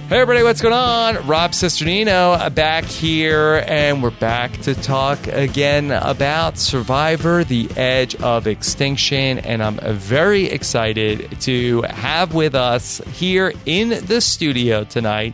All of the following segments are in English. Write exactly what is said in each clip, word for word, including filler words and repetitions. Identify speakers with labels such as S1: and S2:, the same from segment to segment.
S1: Hey everybody, what's going on? Rob Cesternino back here, and we're back to talk again about Survivor, The Edge of Extinction, and I'm very excited to have with us here in the studio tonight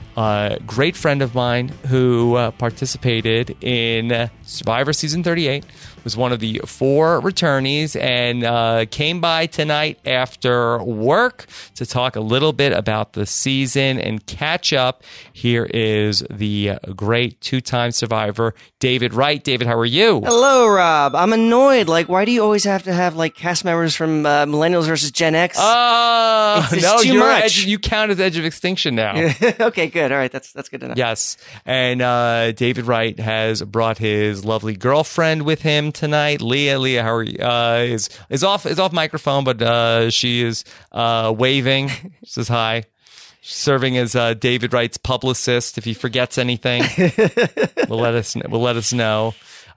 S1: a great friend of mine who uh, participated in Survivor Season thirty-eight, was one of the four returnees, and uh, came by tonight after work to talk a little bit about the season and catch up. Here is the uh, great two-time survivor, David Wright. David, how are you?
S2: Hello, Rob. I'm annoyed. Like, why do you always have to have, like, cast members from uh, Millennials versus Gen X?
S1: Oh,
S2: it's, it's
S1: no,
S2: too
S1: you're
S2: much.
S1: Edge, you count as Edge of Extinction now.
S2: Okay, good. All right, that's that's good to know.
S1: Yes, and uh, David Wright has brought his lovely girlfriend with him tonight, Leah. Leah, how are you? Uh, is is off is off microphone, but uh, she is uh, waving. She says hi. She's serving as uh, David Wright's publicist. If he forgets anything, we'll let us we'll let us know.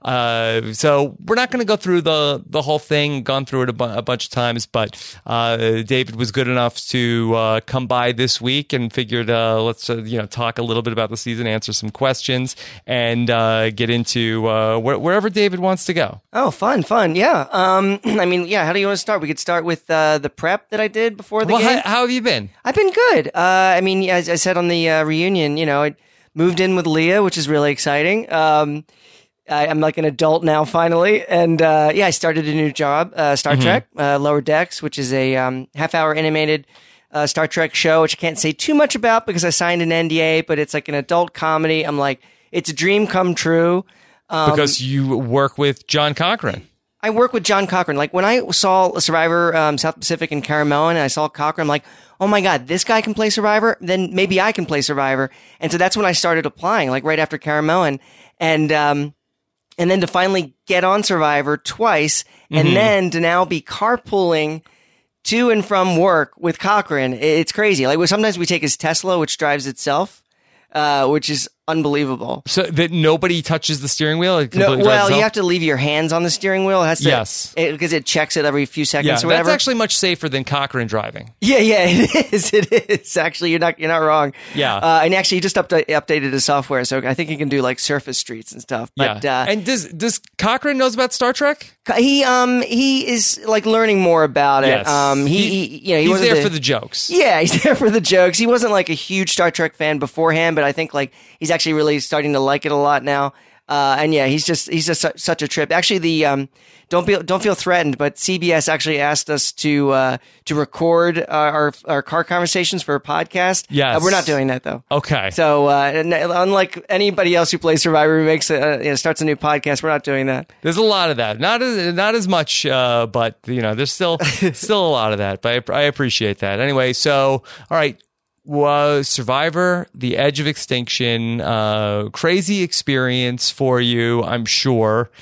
S1: Uh, so we're not going to go through the the whole thing. Gone through it a, bu- a bunch of times, but uh, David was good enough to uh, come by this week and figured uh, let's uh, you know talk a little bit about the season, answer some questions, and uh, get into uh, wh- wherever David wants to go.
S2: Oh, fun, fun. Yeah. Um, I mean, yeah. How do you want to start? We could start with uh, the prep that I did before the
S1: Well,
S2: game.
S1: how, how have you been?
S2: I've been good. Uh, I mean, as I said on the uh, reunion, you know, I moved in with Leah, which is really exciting. Um, I, I'm like an adult now, finally. And uh, yeah, I started a new job, uh, Star
S1: Mm-hmm.
S2: Trek, uh, Lower Decks, which is a um, half-hour animated uh, Star Trek show, which I can't say too much about because I signed an N D A, but it's like an adult comedy. I'm like, it's a dream come true. Um,
S1: Because you work with John Cochran.
S2: I work with John Cochran. Like, when I saw Survivor um, South Pacific and Caramello, and I saw Cochran, I'm like, oh my God, this guy can play Survivor? Then maybe I can play Survivor. And so that's when I started applying, like right after Caramello. And, and, um, and then to finally get on Survivor twice, and
S1: Mm-hmm.
S2: then to now be carpooling to and from work with Cochran. It's crazy. Like, sometimes we take his Tesla, which drives itself, uh, which is unbelievable.
S1: So that nobody touches the steering wheel? It
S2: No,
S1: completely drives
S2: well, you
S1: itself?
S2: have to leave your hands on the steering wheel. It has to,
S1: Yes.
S2: because it, it checks it every few seconds
S1: Yeah,
S2: or
S1: that's
S2: whatever.
S1: actually much safer than Cochran driving.
S2: Yeah, yeah, it is. It is actually. You're not. You're not wrong.
S1: Yeah.
S2: Uh, and actually, he just upda- updated his software, so I think he can do like surface streets and stuff. But
S1: yeah.
S2: uh,
S1: And does does Cochran knows about Star Trek?
S2: he um he is like learning more about it.
S1: Yes.
S2: Um, he,
S1: He-
S2: he you know he
S1: He's
S2: wasn't
S1: there for the jokes.
S2: Yeah, he's there for the jokes. He wasn't like a huge Star Trek fan beforehand, but I think like he's actually really starting to like it a lot now. Uh, and yeah, he's just he's just su- such a trip. Actually, the um, don't be don't feel threatened, but C B S actually asked us to uh, to record our our car conversations for a podcast.
S1: Yes.
S2: uh, we're not doing that though.
S1: Okay.
S2: So uh, and unlike anybody else who plays Survivor, who makes a, you know, starts a new podcast, we're not doing that.
S1: There's a lot of that. Not as not as much, uh, but you know, there's still still a lot of that. But I, I appreciate that. Anyway, so all right. Was Survivor, The Edge of Extinction, uh, crazy experience for you, I'm sure,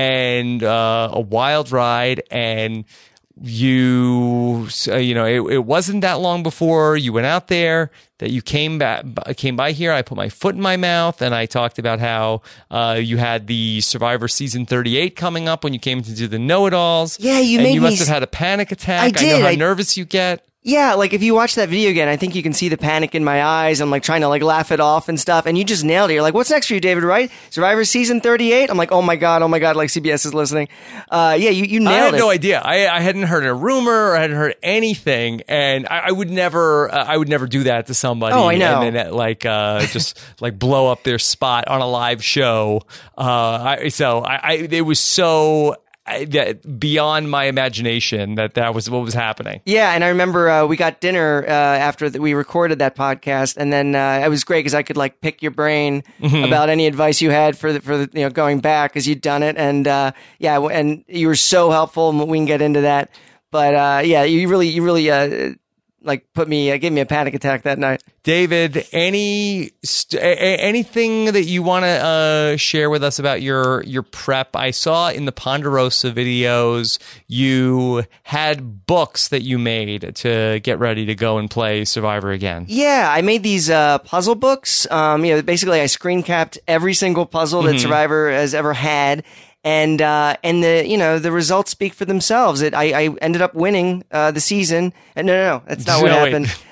S1: and uh, a wild ride, and you, uh, you know, it, it wasn't that long before you went out there that you came back, came by here. I put my foot in my mouth, and I talked about how uh, you had the Survivor season thirty-eight coming up when you came to do the know-it-alls.
S2: Yeah, you
S1: and
S2: made
S1: you
S2: me
S1: must have
S2: s-
S1: had a panic attack.
S2: I
S1: I
S2: did.
S1: know how
S2: I-
S1: nervous you get.
S2: Yeah, like if you watch that video again, I think you can see the panic in my eyes. I'm like trying to like laugh it off and stuff. And you just nailed it. You're like, what's next for you, David Wright? Survivor season thirty-eight? I'm like, oh my God, oh my God, like C B S is listening. Uh, yeah, you, you nailed
S1: I had
S2: it.
S1: no idea. I, I hadn't heard a rumor or I hadn't heard anything, and I, I would never, uh, I would never do that to somebody.
S2: Oh, I know.
S1: And then uh, like, uh, just like blow up their spot on a live show. Uh, I, so I, I, it was so I, that beyond my imagination that that was what was happening.
S2: Yeah, and I remember uh, we got dinner uh, after that we recorded that podcast, and then uh, it was great because I could like pick your brain
S1: Mm-hmm.
S2: about any advice you had for the, for the, you know going back because you'd done it, and uh, yeah, and you were so helpful. And we can get into that, but uh, yeah, you really you really uh, like put me uh, gave me a panic attack that night.
S1: David, any st- a- a- anything that you want to uh, share with us about your your prep? I saw in the Ponderosa videos you had books that you made to get ready to go and play Survivor again.
S2: Yeah, I made these uh, puzzle books. Um, you know, basically, I screen capped every single puzzle that Survivor has ever had, and uh, and the you know the results speak for themselves. It, I, I ended up winning uh, the season. And no, no, no, that's not what
S1: No, wait.
S2: happened.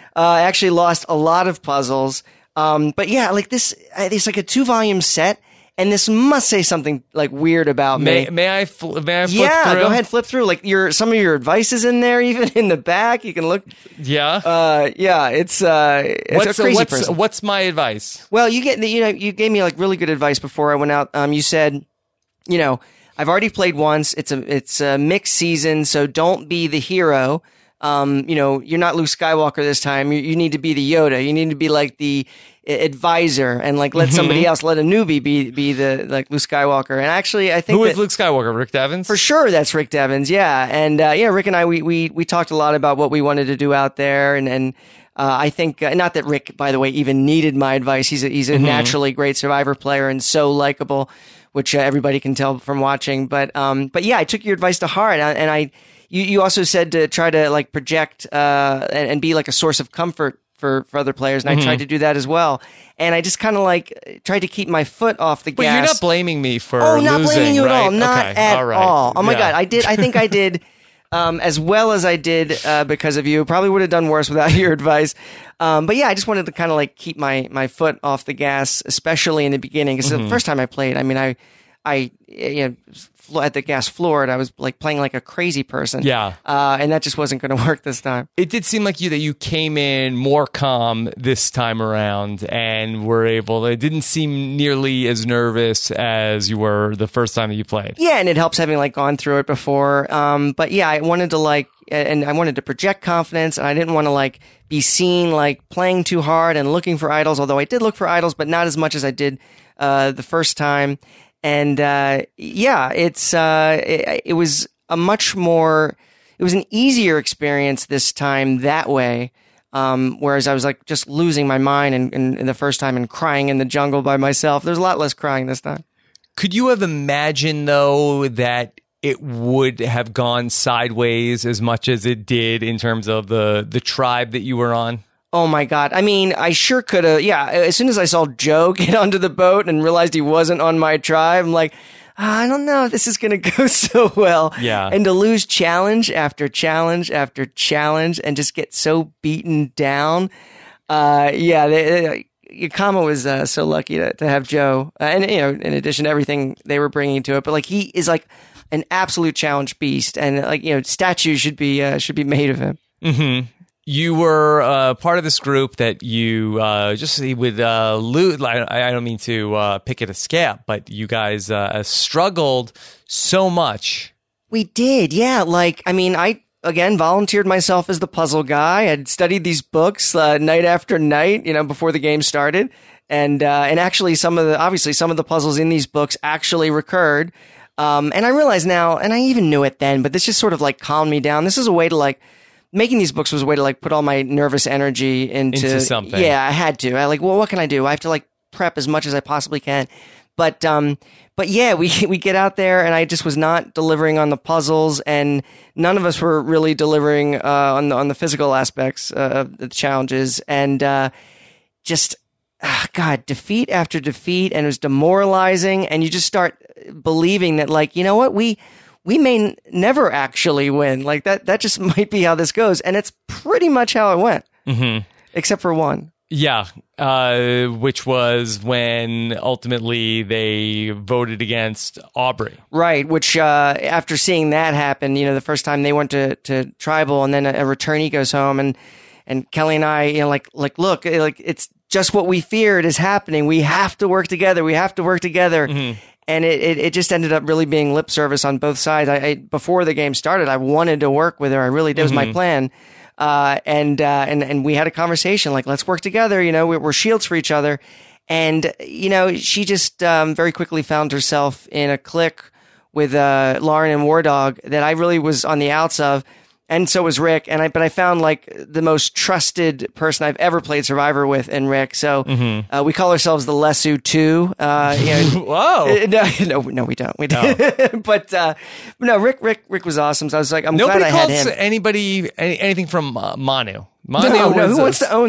S2: Uh, I actually lost a lot of puzzles. Um, but yeah, like this, it's like a two volume set. And this must say something like weird about
S1: may,
S2: me.
S1: May I? Fl- may I flip
S2: yeah,
S1: through?
S2: go ahead, flip through. Like your some of your advice is in there, even in the back. You can look.
S1: Yeah.
S2: Uh, yeah, it's uh, it's
S1: what's,
S2: a crazy
S1: what's,
S2: person.
S1: What's my advice?
S2: Well, you get you know you gave me like really good advice before I went out. Um, you said, you know, I've already played once. It's a it's a mixed season, so don't be the hero. Um, you know, you're not Luke Skywalker this time. You, you need to be the Yoda. You need to be like the advisor and like let somebody else, let a newbie be be the like Luke Skywalker. And actually, I think
S1: who is
S2: that,
S1: Luke Skywalker? Rick Devens?
S2: For sure, that's Rick Devens. Yeah, and uh, yeah, Rick and I we we we talked a lot about what we wanted to do out there, and and uh, I think uh, not that Rick, by the way, even needed my advice. He's a, he's a mm-hmm. naturally great Survivor player and so likable, which uh, everybody can tell from watching. But um, but yeah, I took your advice to heart, and I. You, you also said to try to like project uh, and, and be like a source of comfort for, for other players, and mm-hmm. I tried to do that as well. And I just kind of like tried to keep my foot off the
S1: but
S2: gas.
S1: But you're not blaming me for
S2: oh,
S1: losing,
S2: not blaming you
S1: right?
S2: at all, not
S1: okay.
S2: at
S1: all. Right.
S2: all. Oh my
S1: yeah.
S2: god, I did. I think I did um, as well as I did uh, because of you. Probably would have done worse without your advice. Um, but yeah, I just wanted to kind of like keep my my foot off the gas, especially in the beginning. Because mm-hmm. the first time I played, I mean, I I you know. at the gas floor, and I was like playing like a crazy person.
S1: Yeah.
S2: Uh, and that just wasn't going to work this time.
S1: It did seem like you that you came in more calm this time around and were able, it didn't seem nearly as nervous as you were the first time that you played.
S2: Yeah, and it helps having like gone through it before. Um, but yeah, I wanted to like, and I wanted to project confidence, and I didn't want to like be seen like playing too hard and looking for idols, although I did look for idols, but not as much as I did uh, the first time. And, uh, yeah, it's, uh, it, it was a much more, it was an easier experience this time that way. Um, whereas I was like just losing my mind and, and, and the first time and crying in the jungle by myself. There's a lot less crying this time.
S1: Could you have imagined though that it would have gone sideways as much as it did in terms of the, the tribe that you were on?
S2: Oh my God. I mean, I sure could have. Yeah. As soon as I saw Joe get onto the boat and realized he wasn't on my tribe, I'm like, oh, I don't know if this is going to go so well.
S1: Yeah.
S2: And to lose challenge after challenge after challenge and just get so beaten down. Uh, yeah. They, they, Kama was uh, so lucky to, to have Joe. Uh, and, you know, in addition to everything they were bringing to it, but like he is like an absolute challenge beast. And like, you know, statues should be, uh, should be made of him.
S1: Mm-hmm. You were uh, part of this group that you uh, just would uh, lose. I, I don't mean to uh, pick at a scab, but you guys uh, struggled so much.
S2: We did, yeah. Like, I mean, I again volunteered myself as the puzzle guy. I'd studied these books uh, night after night, you know, before the game started, and uh, and actually, some of the obviously some of the puzzles in these books actually recurred. Um, and I realize now, and I even knew it then, but this just sort of like calmed me down. This is a way to like. Making these books was a way to like put all my nervous energy into,
S1: into something.
S2: Yeah, I had to. I like, well, what can I do? I have to like prep as much as I possibly can. But, um, but yeah, we, we get out there and I just was not delivering on the puzzles and none of us were really delivering, uh, on the, on the physical aspects uh, of the challenges. And, uh, just, ah, God, defeat after defeat. And it was demoralizing. And you just start believing that like, you know what, we, we may n- never actually win. Like that, that just might be how this goes. And it's pretty much how it went,
S1: mm-hmm.
S2: except for one.
S1: Yeah. Uh, which was when ultimately they voted against Aubrey.
S2: Right. Which, uh, after seeing that happen, you know, the first time they went to, to tribal and then a, a returnee goes home and, and Kelly and I, you know, like, like, look, like it's just what we feared is happening. We have to work together. We have to work together. Mm-hmm. And it, it, it just ended up really being lip service on both sides. I, I before the game started, I wanted to work with her. I really did. It was mm-hmm. my plan. Uh, and, uh, and, and we had a conversation like, let's work together. You know, we're, we're shields for each other. And, you know, she just, um, very quickly found herself in a clique with, uh, Lauren and War Dog that I really was on the outs of. And so was Rick. And I, but I found like the most trusted person I've ever played Survivor with in Rick. So, mm-hmm. uh, we call ourselves the Lesu two. Uh, you know,
S1: Whoa.
S2: No, no, no, we don't. We don't. No. but, uh, no, Rick, Rick, Rick was awesome. So I was like, I'm
S1: Nobody
S2: glad I had
S1: calls
S2: him.
S1: anybody, any, anything from uh, Manu. Manu
S2: no, no,
S1: was
S2: who
S1: a,
S2: wants to own that?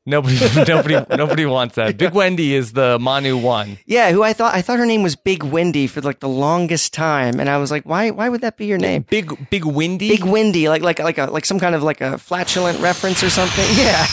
S1: Nobody, nobody, nobody wants that. Big Wendy is the Manu one.
S2: Yeah, who I thought I thought her name was Big Wendy for like the longest time, and I was like, why? Why would that be your name?
S1: Big, Big Wendy.
S2: Big Wendy, like like like a like some kind of like a flatulent reference or something. Yeah.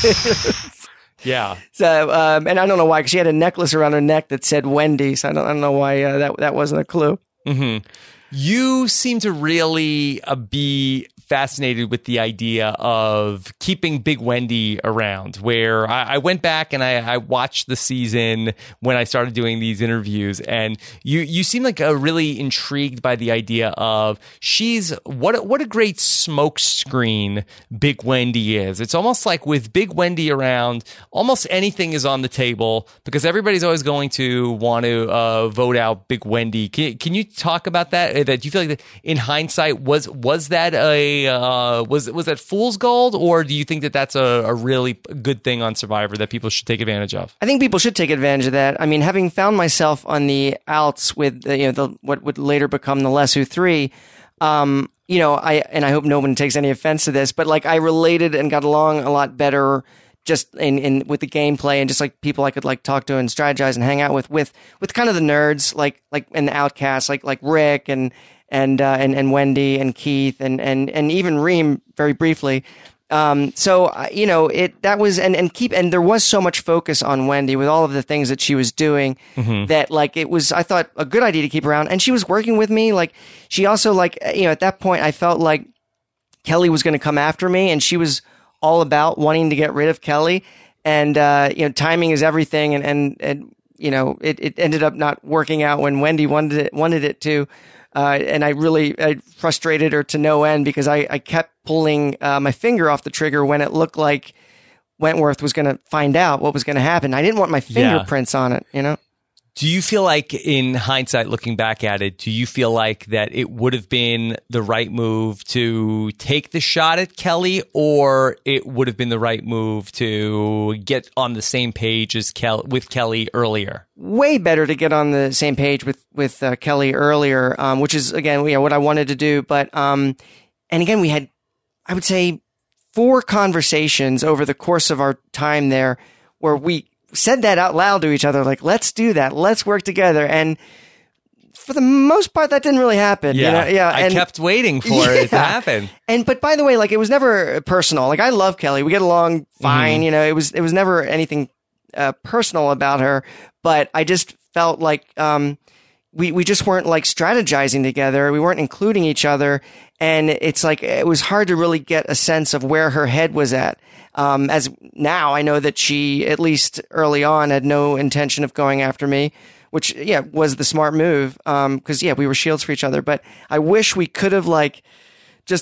S1: Yeah.
S2: So, um, and I don't know why, because she had a necklace around her neck that said Wendy. So I don't, I don't know why uh, that that wasn't a clue.
S1: Mm-hmm. You seem to really uh, be fascinated with the idea of keeping Big Wendy around, where I, I went back and I, I watched the season when I started doing these interviews, and you you seem like a really intrigued by the idea of she's what a, what a great smokescreen Big Wendy is. It's almost like with Big Wendy around, almost anything is on the table because everybody's always going to want to uh, vote out Big Wendy. Can, can you talk about that? That you feel like that in hindsight was was that a uh, was was that fool's gold, or do you think that that's a, a really good thing on Survivor that people should take advantage of?
S2: I think people should take advantage of that. I mean, having found myself on the outs with uh, you know the what would later become the Lesu Three, um, you know, I and I hope no one takes any offense to this, but like I related and got along a lot better just in, in with the gameplay and just like people I could like talk to and strategize and hang out with with with kind of the nerds like like and the outcasts like like Rick and and uh, and and Wendy and Keith and and and even Reem very briefly. Um, so uh, you know it that was and and keep and there was so much focus on Wendy with all of the things that she was doing mm-hmm. that like it was I thought a good idea to keep around, and she was working with me. Like she also like you know at that point I felt like Kelly was going to come after me, and she was all about wanting to get rid of Kelly, and uh, you know timing is everything, and and and you know it, it ended up not working out when Wendy wanted it wanted it to. Uh, and I really I frustrated her to no end because I, I kept pulling uh, my finger off the trigger when it looked like Wentworth was going to find out what was going to happen. I didn't want my fingerprints yeah. on it, you know?
S1: Do you feel like, in hindsight, looking back at it, do you feel like that it would have been the right move to take the shot at Kelly, or it would have been the right move to get on the same page as Kel- with Kelly earlier?
S2: Way better to get on the same page with with uh, Kelly earlier, um, which is again, you know, what I wanted to do. But um, and again, we had, I would say, four conversations over the course of our time there, where we said that out loud to each other, like, let's do that. Let's work together. And for the most part, that didn't really happen.
S1: Yeah.
S2: You know? Yeah.
S1: I
S2: and,
S1: kept waiting for yeah. it to happen.
S2: And, but by the way, like, it was never personal. Like, I love Kelly. We get along fine. Mm-hmm. You know, it was, it was never anything uh, personal about her, but I just felt like, um, we, we just weren't like strategizing together. We weren't including each other. And it's like, it was hard to really get a sense of where her head was at. Um, as now I know that she, at least early on, had no intention of going after me, which, yeah, was the smart move. Um, cause yeah, we were shields for each other, but I wish we could have like just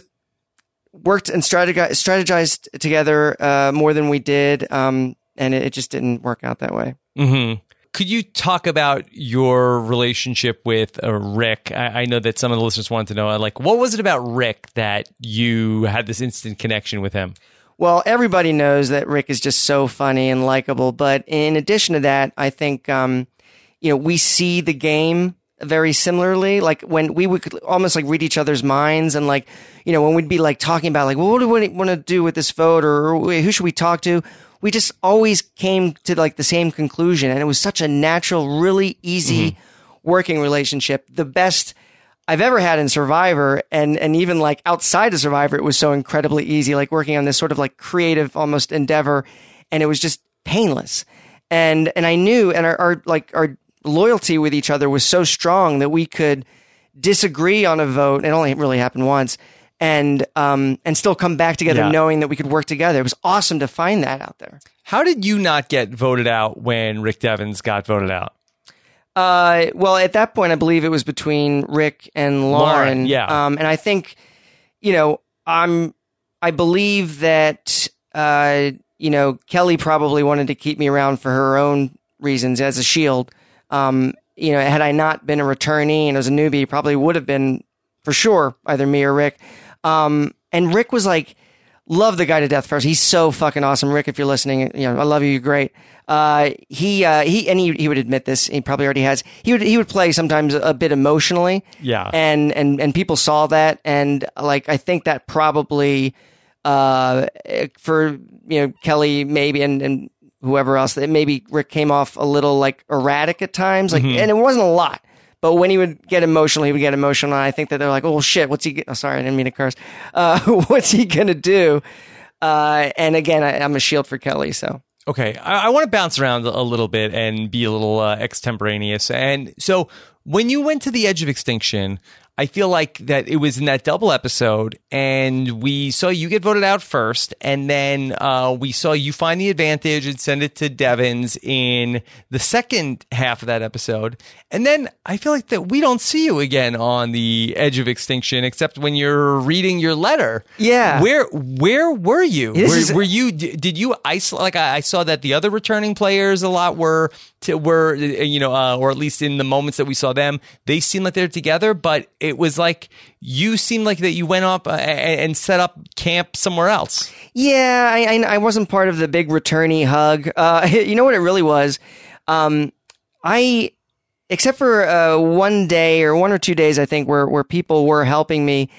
S2: worked and strategized, strategized together, uh, more than we did. Um, and it, it just didn't work out that way.
S1: Mm-hmm. Could you talk about your relationship with uh, Rick? I, I know that some of the listeners wanted to know, like, what was it about Rick that you had this instant connection with him?
S2: Well, everybody knows that Rick is just so funny and likable. But in addition to that, I think, um, you know, we see the game very similarly. Like when we would almost like read each other's minds, and like, you know, when we'd be like talking about like, well, what do we want to do with this vote, or, or who should we talk to? We just always came to like the same conclusion. And it was such a natural, really easy mm-hmm. working relationship. The best I've ever had in Survivor, and, and even like outside of Survivor, it was so incredibly easy, like working on this sort of like creative almost endeavor, and it was just painless. And, and I knew, and our, our like our loyalty with each other was so strong that we could disagree on a vote. It only really happened once, and, um, and still come back together yeah. knowing that we could work together. It was awesome to find that out there.
S1: How did you not get voted out when Rick Devens got voted out?
S2: Uh, well, at that point, I believe it was between Rick and Lauren.
S1: Lauren yeah.
S2: Um, and I think, you know, I'm, I believe that, uh, you know, Kelly probably wanted to keep me around for her own reasons as a shield. Um, you know, had I not been a returnee and was a newbie, probably would have been for sure either me or Rick. Um, and Rick was like, love the guy to death first. He's so fucking awesome. Rick, if you're listening, you know, I love you. You're great. Uh, he, uh, he, and he, he would admit this. He probably already has. He would, he would play sometimes a bit emotionally.
S1: Yeah.
S2: And, and, and people saw that. And like, I think that probably, uh, for, you know, Kelly maybe, and, and whoever else, that maybe Rick came off a little like erratic at times, like,
S1: Mhm.
S2: and it wasn't a lot. But when he would get emotional, he would get emotional. And I think that they're like, oh shit, what's he? Get-? Oh, sorry, I didn't mean to curse. Uh, what's he gonna do? Uh, and again, I, I'm a shield for Kelly, so.
S1: Okay, I, I want to bounce around a little bit and be a little uh, extemporaneous. And so, when you went to the edge of extinction, I feel like that it was in that double episode, and we saw you get voted out first, and then uh, we saw you find the advantage and send it to Devins in the second half of that episode. And then I feel like that we don't see you again on the edge of extinction, except when you're reading your letter.
S2: Yeah.
S1: Where where were you?
S2: This
S1: Were,
S2: is-
S1: were you? Did you isolate? Like I, I saw that the other returning players a lot were to, were you know, uh, or at least in the moments that we saw them, they seemed like they're together, but it was like you seemed like that you went up uh, and, and set up camp somewhere else.
S2: Yeah, I, I, I wasn't part of the big returnee hug. Uh, you know what it really was? Um, I, except for uh, one day or one or two days, I think, where, where people were helping me,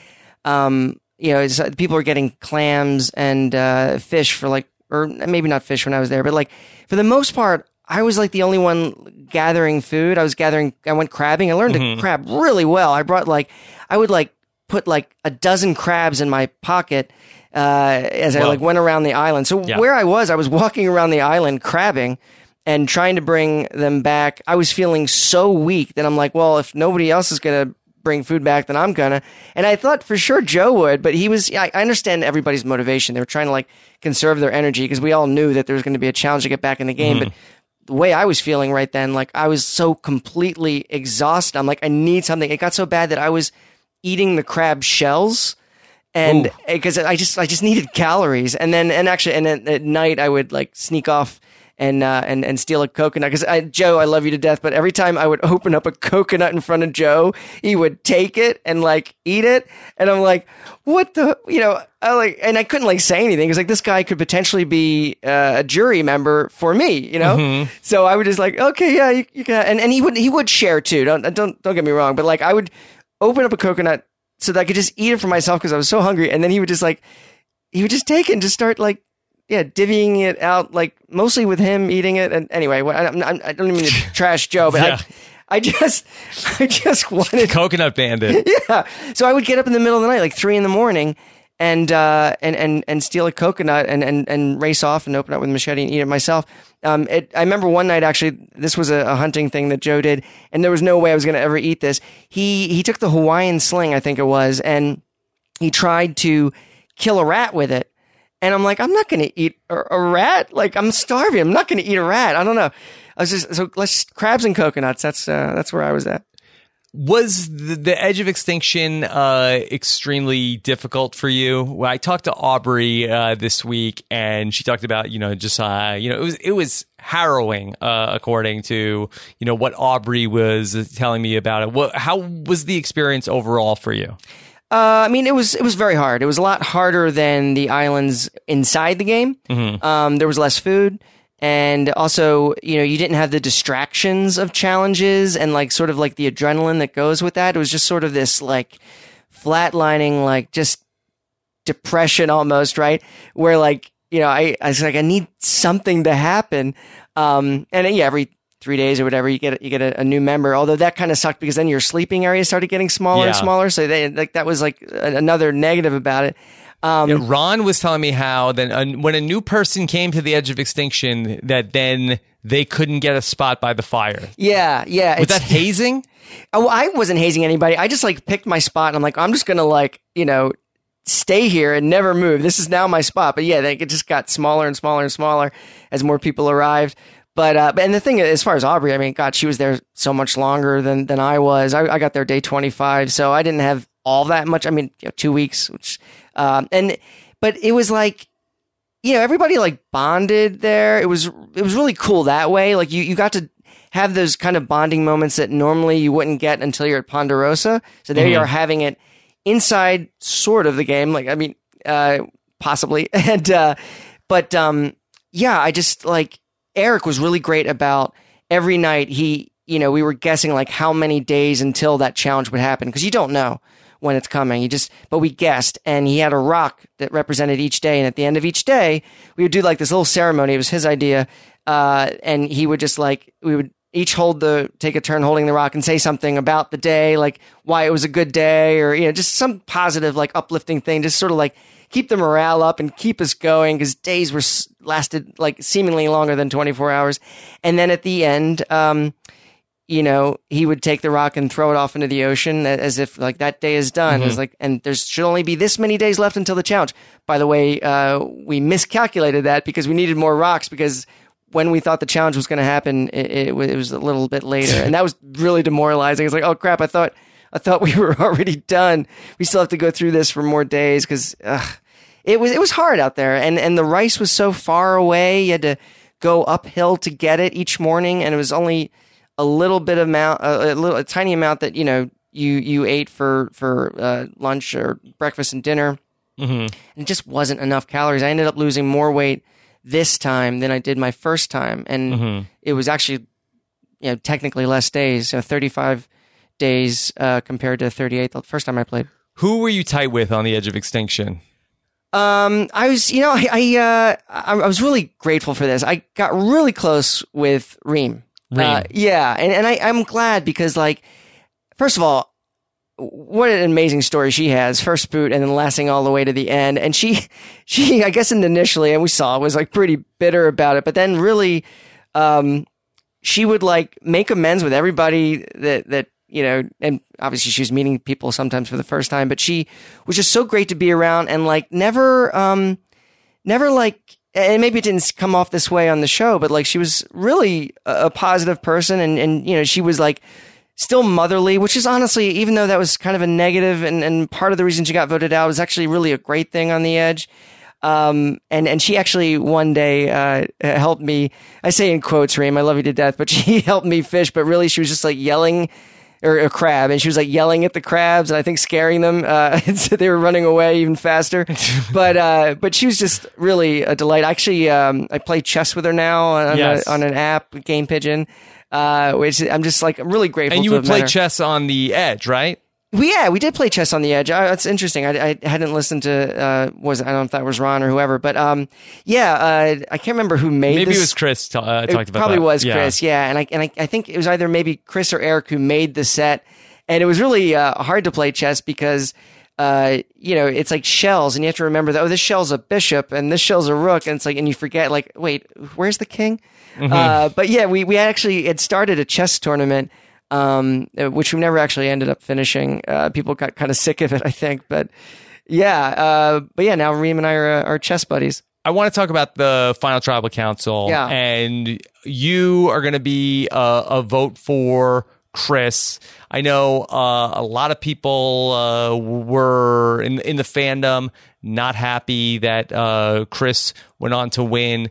S2: um, you know, it's, people were getting clams and uh, fish for like, or maybe not fish when I was there, but like for the most part, I was like the only one gathering food. I was gathering, I went crabbing. I learned
S1: Mhm.
S2: to crab really well. I brought like, I would like put like a dozen crabs in my pocket uh, as I
S1: Wow.
S2: like went around the island. So
S1: Yeah.
S2: where I was, I was walking around the island crabbing and trying to bring them back. I was feeling so weak that I'm like, well, if nobody else is going to bring food back, then I'm gonna. And I thought for sure Joe would, but he was, I I understand everybody's motivation. They were trying to like conserve their energy because we all knew that there was going to be a challenge to get back in the game.
S1: Mhm.
S2: But the way I was feeling right then, like I was so completely exhausted. I'm like, I need something. It got so bad that I was eating the crab shells. And
S1: Ooh.
S2: because I just, I just needed calories. And then, and actually, and then at night I would like sneak off and, uh, and, and steal a coconut. Cause I, Joe, I love you to death. But every time I would open up a coconut in front of Joe, he would take it and like eat it. And I'm like, what the, you know, I like, and I couldn't like say anything. Cause like this guy could potentially be uh, a jury member for me, you know?
S1: Mhm.
S2: So I would just like, okay, yeah, you, you can, and, and he would, he would share too. Don't, don't, don't get me wrong. But like I would open up a coconut so that I could just eat it for myself because I was so hungry. And then he would just like, he would just take it and just start like, yeah, divvying it out, like mostly with him eating it. And anyway, I, I, I don't mean to trash Joe, but
S1: Yeah.
S2: I, I just, I just wanted,
S1: Coconut Bandit.
S2: yeah. So I would get up in the middle of the night, like three in the morning, and uh, and and and steal a coconut and, and and race off and open it with a machete and eat it myself. Um, it, I remember one night actually, this was a, a hunting thing that Joe did, and there was no way I was going to ever eat this. He he took the Hawaiian sling, I think it was, and he tried to kill a rat with it. And I'm like, I'm not going to eat a, a rat. Like, I'm starving. I'm not going to eat a rat. I don't know. I was just, so let's, crabs and coconuts. That's, uh, that's where I was at.
S1: Was the, the edge of extinction uh, extremely difficult for you? Well, I talked to Aubrey uh, this week, and she talked about, you know, just uh, you know, it was it was harrowing, uh, according to you know what Aubrey was telling me about it. What, how was the experience overall for you?
S2: Uh, I mean, it was it was very hard. It was a lot harder than the islands inside the game.
S1: Mm-hmm.
S2: Um, there was less food, and also, you know, you didn't have the distractions of challenges and like sort of like the adrenaline that goes with that. It was just sort of this like flatlining, like just depression almost, right? Where like, you know, I, I was like, I need something to happen. Um, and yeah, every three days or whatever, you get you get a, a new member. Although that kind of sucked because then your sleeping area started getting smaller and
S1: Yeah.
S2: smaller. So they like that was like a, another negative about it. Um,
S1: Yeah, Ron was telling me how then uh, when a new person came to the edge of extinction, that then they couldn't get a spot by the fire.
S2: yeah, yeah.
S1: Was
S2: it's-
S1: that hazing?
S2: Oh, I wasn't hazing anybody. I just like picked my spot and I'm like, I'm just gonna like, you know, stay here and never move. This is now my spot. But yeah, they, it just got smaller and smaller and smaller as more people arrived. But uh, but and the thing as far as Aubrey, I mean, God, she was there so much longer than than I was. I, I got there day twenty-five, so I didn't have all that much. I mean, you know, two weeks, which um, and but it was like, you know, everybody like bonded there. It was it was really cool that way. Like you you got to have those kind of bonding moments that normally you wouldn't get until you're at Ponderosa. So there
S1: Mhm.
S2: you are having it inside sort of the game. Like I mean, uh, possibly and uh, but um, yeah, I just like. Eric was really great about every night he, you know, we were guessing like how many days until that challenge would happen because you don't know when it's coming. You just, but we guessed and he had a rock that represented each day. And at the end of each day, we would do like this little ceremony. It was his idea uh, and he would just like we would each hold the take a turn holding the rock and say something about the day, like why it was a good day, or you know, just some positive, like uplifting thing, just sort of like keep the morale up and keep us going, because days were lasted like seemingly longer than twenty-four hours. And then at the end, um, you know, he would take the rock and throw it off into the ocean as if like that day is done.
S1: Mm-hmm.
S2: It's like, and there should only be this many days left until the challenge. By the way, uh, we miscalculated that because we needed more rocks, because when we thought the challenge was going to happen, it, it, it was a little bit later, and that was really demoralizing. It's like, oh crap, I thought, I thought we were already done. We still have to go through this for more days, because it was, it was hard out there, and, and the rice was so far away. You had to go uphill to get it each morning, and it was only a little bit amount, a, a little, a tiny amount that you know you you ate for for uh, lunch or breakfast and dinner.
S1: Mm-hmm.
S2: And it just wasn't enough calories. I ended up losing more weight this time than I did my first time, and
S1: Mm-hmm.
S2: it was actually, you know, technically less days, you know, thirty-five days uh, compared to thirty-eight the first time I played.
S1: Who were you tight with on the Edge of Extinction?
S2: Um, I was, you know, I I, uh, I I was really grateful for this. I got really close with Reem.
S1: Reem.
S2: Uh, yeah, and and I I'm glad, because like, first of all, what an amazing story she has. First boot and then lasting all the way to the end. And she, she, I guess initially, and we saw, was like pretty bitter about it, but then really, um, she would like make amends with everybody that, that, you know, and obviously she was meeting people sometimes for the first time, but she was just so great to be around, and like never, um, never like, and maybe it didn't come off this way on the show, but like she was really a, a positive person, and, and, you know, she was like, still motherly, which is honestly, even though that was kind of a negative and, and part of the reason she got voted out, was actually really a great thing on the Edge. Um, and, and she actually one day, uh, helped me, I say in quotes, Reem, I love you to death, but she helped me fish, but really she was just like yelling, or a crab, and she was like yelling at the crabs, and I think scaring them, uh, so they were running away even faster. But, uh, but she was just really a delight. Actually, um, I play chess with her now on,
S1: Yes.
S2: a, on an app, Game Pigeon. Uh, which I'm just like, I'm really grateful.
S1: And you
S2: to
S1: would
S2: have met
S1: play
S2: her.
S1: chess on the Edge, right?
S2: We, yeah, we did play chess on the Edge. Uh, that's interesting. I, I hadn't listened to, uh, was, I don't know if that was Ron or whoever, but, um, yeah, uh, I can't remember who made
S1: Maybe
S2: this.
S1: it was Chris t- uh, talked
S2: It
S1: about
S2: probably
S1: that.
S2: was
S1: Yeah.
S2: Chris, yeah. And I, and I, I think it was either maybe Chris or Eric who made the set. And it was really, uh, hard to play chess because, uh, you know, it's like shells, and you have to remember that, oh, this shell's a bishop and this shell's a rook. And it's like, and you forget, like, wait, where's the king?
S1: Mm-hmm.
S2: Uh, but yeah, we, we actually had started a chess tournament, um, which we never actually ended up finishing. Uh, people got kind of sick of it, I think. But yeah, uh, but yeah, now Reem and I are, uh, are chess buddies.
S1: I want to talk about the final tribal council.
S2: Yeah.
S1: And you are going to be a, a vote for Chris. I know uh, a lot of people uh, were in in the fandom not happy that uh, Chris went on to win.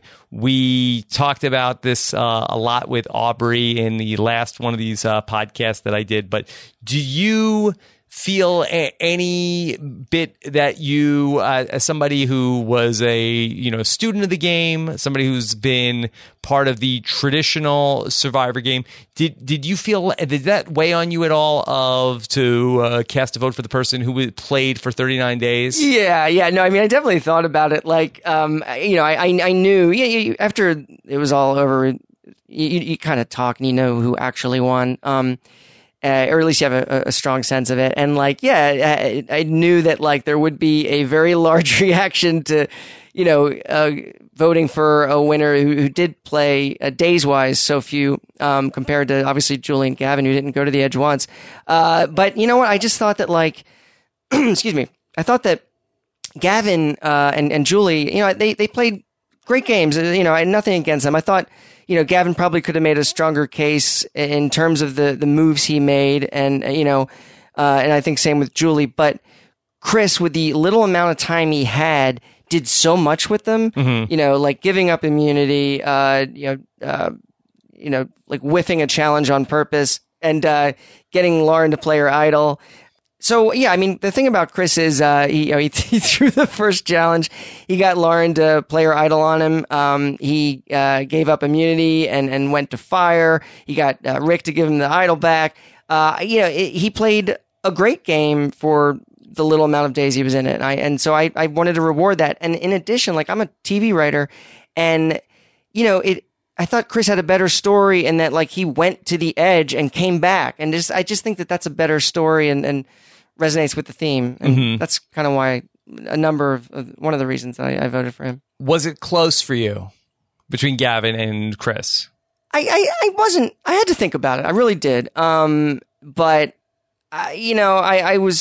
S1: We talked about this uh, a lot with Aubrey in the last one of these uh, podcasts that I did. But do you feel a- any bit that you, uh, as somebody who was a you know student of the game, somebody who's been part of the traditional Survivor game, did did you feel, did that weigh on you at all of to uh, cast a vote for the person who played for thirty-nine days?
S2: Yeah, yeah, no, I mean, I definitely thought about it. Like, um, you know, I, I, I knew, yeah, you, after it was all over, you, you, you kind of talk and you know who actually won. Um, uh, or at least you have a, a strong sense of it. And like, yeah, I, I knew that like there would be a very large reaction to, you know, uh, voting for a winner who, who did play uh, days wise so few, um, compared to obviously Julie and Gavin, who didn't go to the Edge once. Uh, but you know what? I just thought that like, excuse me, I thought that Gavin, uh, and, and Julie, you know, they, they played great games. You know, I had nothing against them. I thought, you know, Gavin probably could have made a stronger case in terms of the, the moves he made. And, you know, uh, and I think same with Julie, but Chris, with the little amount of time he had, did so much with them,
S1: Mm-hmm.
S2: you know, like giving up immunity, uh, you know, uh, you know, like whiffing a challenge on purpose, and, uh, getting Lauren to play her idol. So yeah, I mean, the thing about Chris is, uh, he, you know, he, he threw the first challenge. He got Lauren to play her idol on him. Um, he, uh, gave up immunity and, and went to fire. He got, uh, Rick to give him the idol back. Uh, you know, it, he played a great game for the little amount of days he was in it. And I, and so I, I wanted to reward that. And in addition, like, I'm a T V writer, and, you know, it, I thought Chris had a better story in that like he went to the edge and came back, and just I just think that that's a better story and, and resonates with the theme, and mm-hmm. that's kind of why a number of, of one of the reasons I, I voted for him.
S1: Was it close for you between Gavin and Chris?
S2: I, I, I wasn't. I had to think about it. I really did. Um, but I, you know, I, I was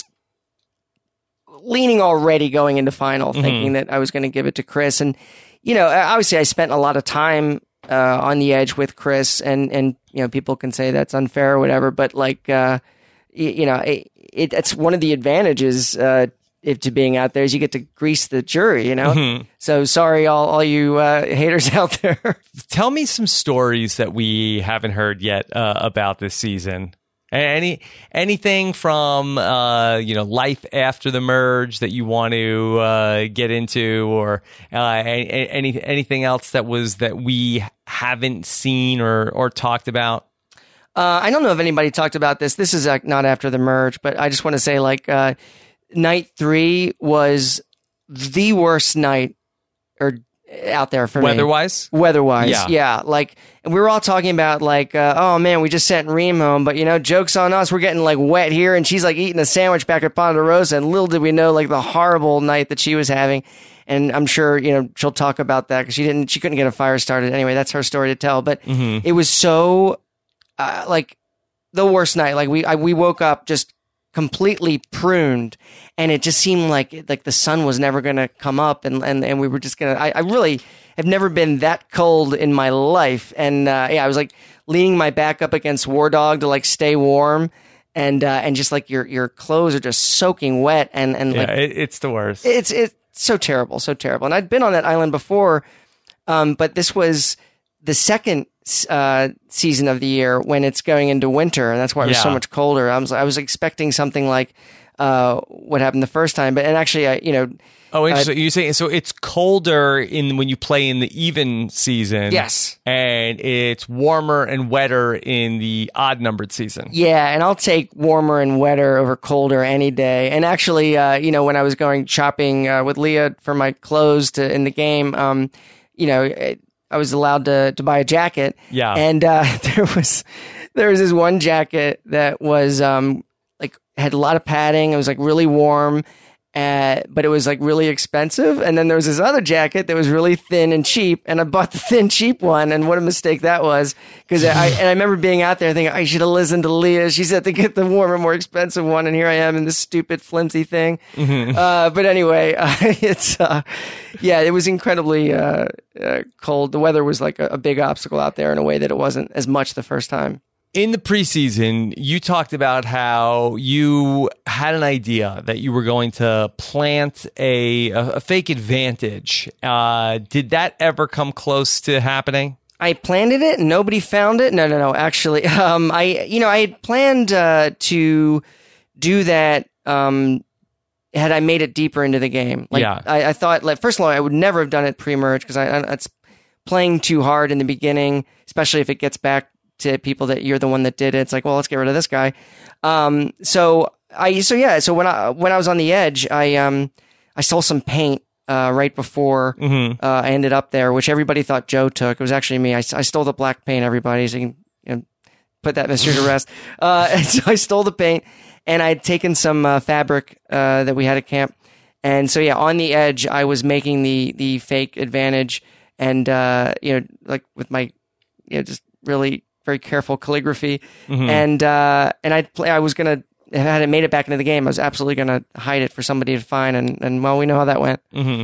S2: leaning already going into final, mm-hmm. thinking that I was going to give it to Chris, and you know, obviously, I spent a lot of time uh, on the edge with Chris, and and you know, people can say that's unfair or whatever, but like, uh, you, you know, it, it, it's one of the advantages. Uh, If to being out there is you get to grease the jury, you know? Mm-hmm. So sorry, all, all you uh, haters out there.
S1: Tell me some stories that we haven't heard yet uh, about this season. Any anything from uh, you know, life after the merge that you want to uh, get into, or uh, any anything else that was that we haven't seen or or talked about?
S2: Uh, I don't know if anybody talked about this. This is uh, not after the merge, but I just want to say, like. Uh, Night three was the worst night or out there for
S1: Weather-wise?
S2: me. Weather-wise?
S1: Yeah.
S2: Yeah. Like, and we were all talking about, like, uh, oh, man, we just sent Reem home, but, you know, joke's on us. We're getting, like, wet here, and she's, like, eating a sandwich back at Ponderosa, and little did we know, like, the horrible night that she was having. And I'm sure, you know, she'll talk about that because she didn't, she couldn't get a fire started. Anyway, that's her story to tell. But mm-hmm. it was so, uh, like, the worst night. Like, we, I, we woke up just completely pruned, and it just seemed like like the sun was never going to come up, and, and, and we were just going to, I really have never been that cold in my life. And uh, yeah, I was like leaning my back up against War Dog to like stay warm, and uh, and just like your your clothes are just soaking wet, and, and
S1: yeah,
S2: like
S1: it, it's the worst.
S2: It's it's so terrible, so terrible. And I'd been on that island before, um, but this was the second uh, season of the year when it's going into winter, and that's why it was
S1: yeah.
S2: so much colder. I was I was expecting something like uh, what happened the first time, but and actually, I you know.
S1: Oh, interesting. Uh, You're saying so it's colder in when you play in the even season,
S2: yes,
S1: and it's warmer and wetter in the odd numbered season.
S2: Yeah, and I'll take warmer and wetter over colder any day. And actually, uh, you know, when I was going shopping uh, with Leah for my clothes to in the game, um, you know. It, I was allowed to, to buy a jacket.
S1: Yeah.
S2: And, uh, there was, there was this one jacket that was, um, like had a lot of padding. It was like really warm, uh, but it was like really expensive. And then there was this other jacket that was really thin and cheap. And I bought the thin, cheap one. And what a mistake that was. Cause I, and I remember being out there thinking I should have listened to Leah. She said to get the warmer, more expensive one. And here I am in this stupid flimsy thing. Mm-hmm. Uh, but anyway, uh, it's, uh, yeah, it was incredibly, uh, uh, cold. The weather was like a, a big obstacle out there in a way that it wasn't as much the first time.
S1: In the preseason, you talked about how you had an idea that you were going to plant a, a, a fake advantage. Uh, did that ever come close to happening?
S2: I planted it and nobody found it. No, no, no. Actually, um, I, you know, I had planned uh, to do that um, had I made it deeper into the game. Like,
S1: yeah.
S2: I, I thought, like, first of all, I would never have done it pre-merge because I, I, it's playing too hard in the beginning, especially if it gets back to people that you're the one that did it. It's like, well, let's get rid of this guy. Um, so I, so yeah, so when I, when I was on the edge, I, um, I stole some paint, uh, right before, mm-hmm. uh, I ended up there, which everybody thought Joe took. It was actually me. I, I stole the black paint, everybody. So you can, you know, put that mystery to rest. Uh, and so I stole the paint, and I had taken some, uh, fabric, uh, that we had at camp. And so, yeah, on the edge, I was making the, the fake advantage, and, uh, you know, like with my, you know, just really, very careful calligraphy, mm-hmm. and uh, and I play. I was gonna if I hadn't made it back into the game, I was absolutely gonna hide it for somebody to find, and and well, we know how that went.
S1: Mm-hmm.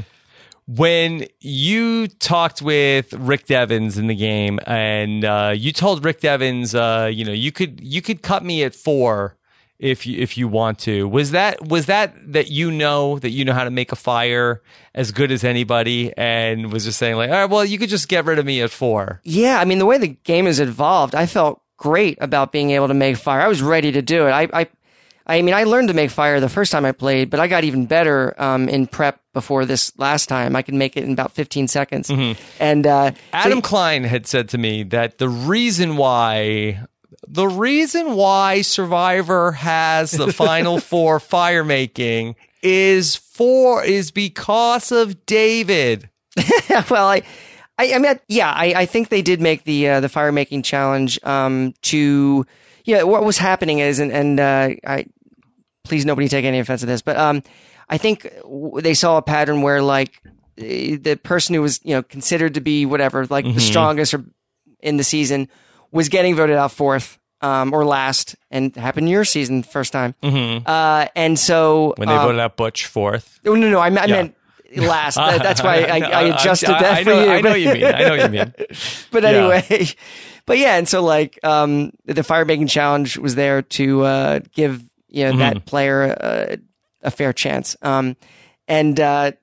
S1: When you talked with Rick Devens in the game, and uh, you told Rick Devens, uh, you know, you could you could cut me at four if you if you want to. Was that was that that you know that you know how to make a fire as good as anybody, and was just saying like, all right, well, you could just get rid of me at four.
S2: Yeah, I mean, the way the game has evolved, I felt great about being able to make fire. I was ready to do it. I I, I mean, I learned to make fire the first time I played, but I got even better um, in prep before this last time. I could make it in about fifteen seconds. Mm-hmm. And uh,
S1: Adam
S2: so,
S1: Klein had said to me that the reason why. The reason why Survivor has the final four fire making is for is because of David.
S2: Well, I, I, I, I mean, yeah, I, I think they did make the uh, the fire making challenge um, to, yeah, what was happening is, and, and uh, I, please nobody take any offense to this, but um, I think they saw a pattern where like the person who was, you know, considered to be whatever, like mm-hmm. the strongest or in the season was getting voted out fourth um, or last, and happened your season first time.
S1: Mm-hmm.
S2: Uh, and so
S1: when they
S2: um,
S1: voted out Butch fourth.
S2: No, no, no. I, I yeah. meant last. That's why I, I adjusted I, I, that
S1: I
S2: for
S1: know,
S2: you.
S1: I know what you mean. I know what you mean.
S2: But anyway, yeah. but yeah, and so like um, the fire making challenge was there to uh, give you know mm-hmm. that player a, a fair chance. Um, and uh,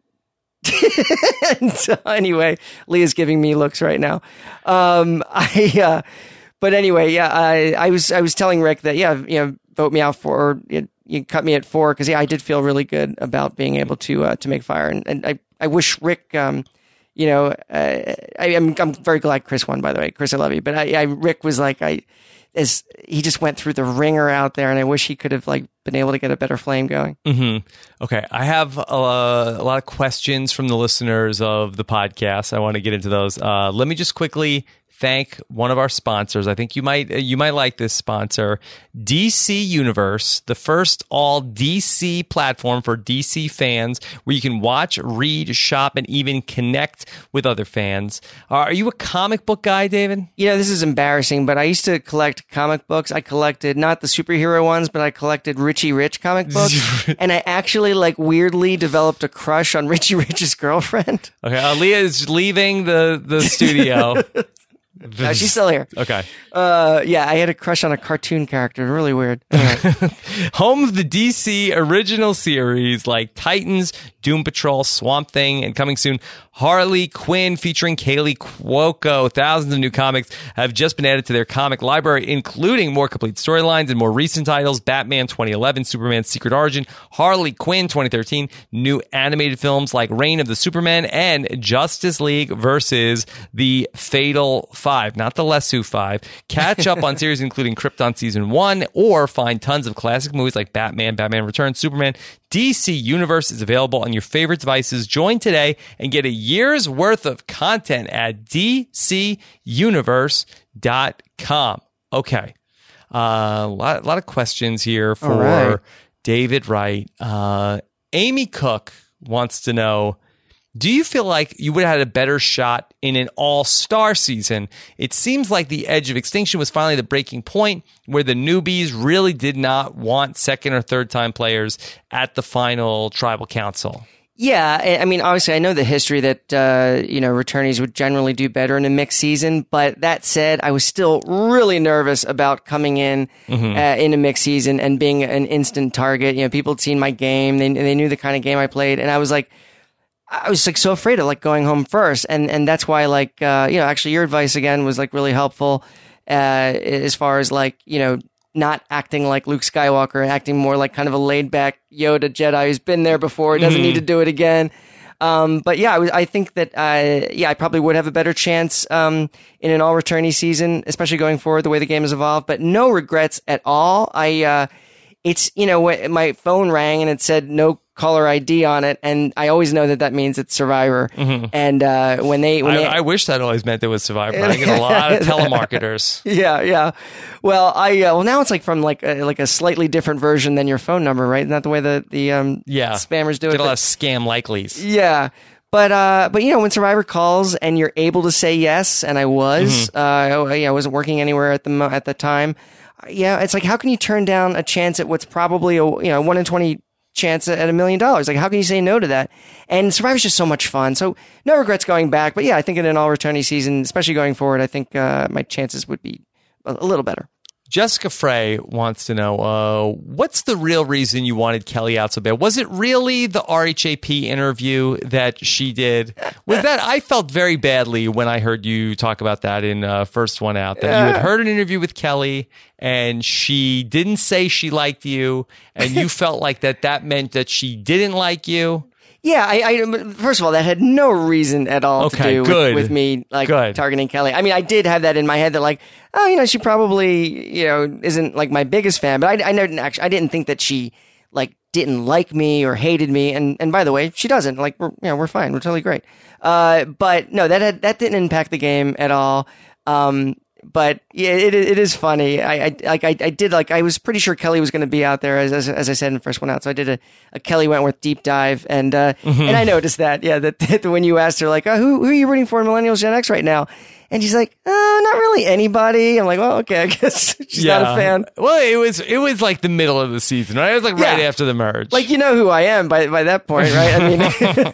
S2: and so anyway, Leah's giving me looks right now. Um, I. Uh, But anyway, yeah, I, I was I was telling Rick that yeah, you know, vote me out for you, you cut me at four because yeah, I did feel really good about being able to uh, to make fire, and, and I, I wish Rick, um, you know, uh, I, I'm I'm very glad Chris won, by the way, Chris, I love you, but I, I Rick was like I as he just went through the ringer out there, and I wish he could have like been able to get a better flame going.
S1: Mm-hmm. Okay, I have a, a lot of questions from the listeners of the podcast. I want to get into those. Uh, let me just quickly thank one of our sponsors. I think you might you might like this sponsor, D C Universe, the first all D C platform for D C fans, where you can watch, read, shop, and even connect with other fans. Uh, are you a comic book guy, David?
S2: You know, this is embarrassing, but I used to collect comic books. I collected not the superhero ones, but I collected Richie Rich comic books, and I actually like weirdly developed a crush on Richie Rich's girlfriend.
S1: Okay, uh, Leah is leaving the the studio.
S2: No, she's still here.
S1: Okay.
S2: Uh, yeah, I had a crush on a cartoon character. Really weird. Anyway.
S1: Home of the D C original series like Titans, Doom Patrol, Swamp Thing, and coming soon, Harley Quinn featuring Kaylee Cuoco. Thousands of new comics have just been added to their comic library, including more complete storylines and more recent titles: Batman twenty eleven, Superman's Secret Origin, Harley Quinn twenty thirteen, new animated films like Reign of the Supermen, and Justice League versus the Fatal Five, not the Lesu Five. Catch up on series including Krypton Season one, or find tons of classic movies like Batman, Batman Returns, Superman. D C Universe is available on your favorite devices. Join today and get a year's worth of content at d c universe dot com. Okay. Uh, a lot, a lot of questions here for right. David Wright. Uh, Amy Cook wants to know, do you feel like you would have had a better shot in an all-star season? It seems like the Edge of Extinction was finally the breaking point where the newbies really did not want second or third time players at the final tribal council.
S2: Yeah, I mean, obviously, I know the history that, uh, you know, returnees would generally do better in a mixed season. But that said, I was still really nervous about coming in mm-hmm. uh, in a mixed season and being an instant target. You know, people had seen my game. They, they knew the kind of game I played. And I was like, I was like so afraid of like going home first. And, and that's why like, uh, you know, actually your advice again was like really helpful, uh, as far as like, you know, not acting like Luke Skywalker and acting more like kind of a laid back Yoda Jedi who's been there before, doesn't mm-hmm. need to do it again. Um, but yeah, I, was, I think that, uh, yeah, I probably would have a better chance, um, in an all returnee season, especially going forward the way the game has evolved, but no regrets at all. I, uh, it's, you know, my phone rang and it said no caller I D on it, and I always know that that means it's Survivor. Mm-hmm. And uh, when they, when
S1: I,
S2: they,
S1: I wish that always meant it was Survivor. I get a lot of telemarketers.
S2: Yeah, yeah. Well, I uh, well now it's like from like a, like a slightly different version than your phone number, right? Isn't that the way the the um
S1: yeah.
S2: spammers do
S1: get
S2: it?
S1: Get a lot of scam likelies.
S2: Yeah. But uh, but you know, when Survivor calls and you're able to say yes, and I was, mm-hmm. uh, I, I wasn't working anywhere at the mo- at the time. Yeah, it's like, how can you turn down a chance at what's probably a you know one in twenty chance at a million dollars? Like, how can you say no to that? And Survivor's just so much fun. So no regrets going back. But yeah, I think in an all returnee season, especially going forward, I think uh, my chances would be a, a little better.
S1: Jessica Frey wants to know, uh, what's the real reason you wanted Kelly out so bad? Was it really the R H A P interview that she did? Was that, I felt very badly when I heard you talk about that in uh, First One Out, that you had heard an interview with Kelly and she didn't say she liked you, and you felt like that that meant that she didn't like you.
S2: Yeah, I, I first of all, that had no reason at all
S1: okay,
S2: to do
S1: good.
S2: With, with me like
S1: good.
S2: targeting Kelly. I mean, I did have that in my head that like, oh, you know, she probably, you know, isn't like my biggest fan, but I, I didn't actually, I didn't think that she like didn't like me or hated me. And, and by the way, she doesn't. Like, we're, you know, we're fine. We're totally great. Uh, but no, that had, that didn't impact the game at all. Um, but yeah, it, it is funny. I, I, like, I, I did, like, I was pretty sure Kelly was going to be out there as, as, as I said in the first one out. So I did a, a Kelly Wentworth deep dive. And, uh, mm-hmm. and I noticed that, yeah, that, that when you asked her, like, oh, who, who are you rooting for in Millennials Gen X right now? And she's like, oh, not really anybody. I'm like, well, okay, I guess she's yeah. not a fan.
S1: Well, it was it was like the middle of the season, right? It was like yeah. right after the merge.
S2: Like, you know who I am by by that point, right? I mean,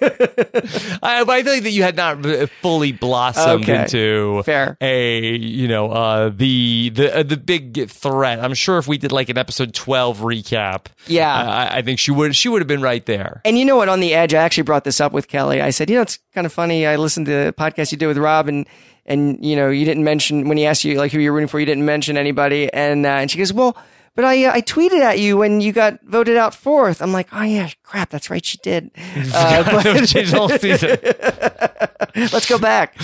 S1: I, but I think that you had not fully blossomed
S2: okay.
S1: into
S2: Fair.
S1: a, you know, uh, the the uh, the big threat. I'm sure if we did like an episode twelve recap,
S2: yeah,
S1: uh, I, I think she would she would have been right there.
S2: And you know what? On the Edge, I actually brought this up with Kelly. I said, you know, it's kind of funny. I listened to the podcast you did with Rob, and. And, you know, you didn't mention, when he asked you, like, who you're rooting for, you didn't mention anybody. And uh, and she goes, well, but I uh, I tweeted at you when you got voted out fourth. I'm like, oh, yeah, crap, that's right, she did. Uh, but,
S1: changed the whole season.
S2: Let's go back.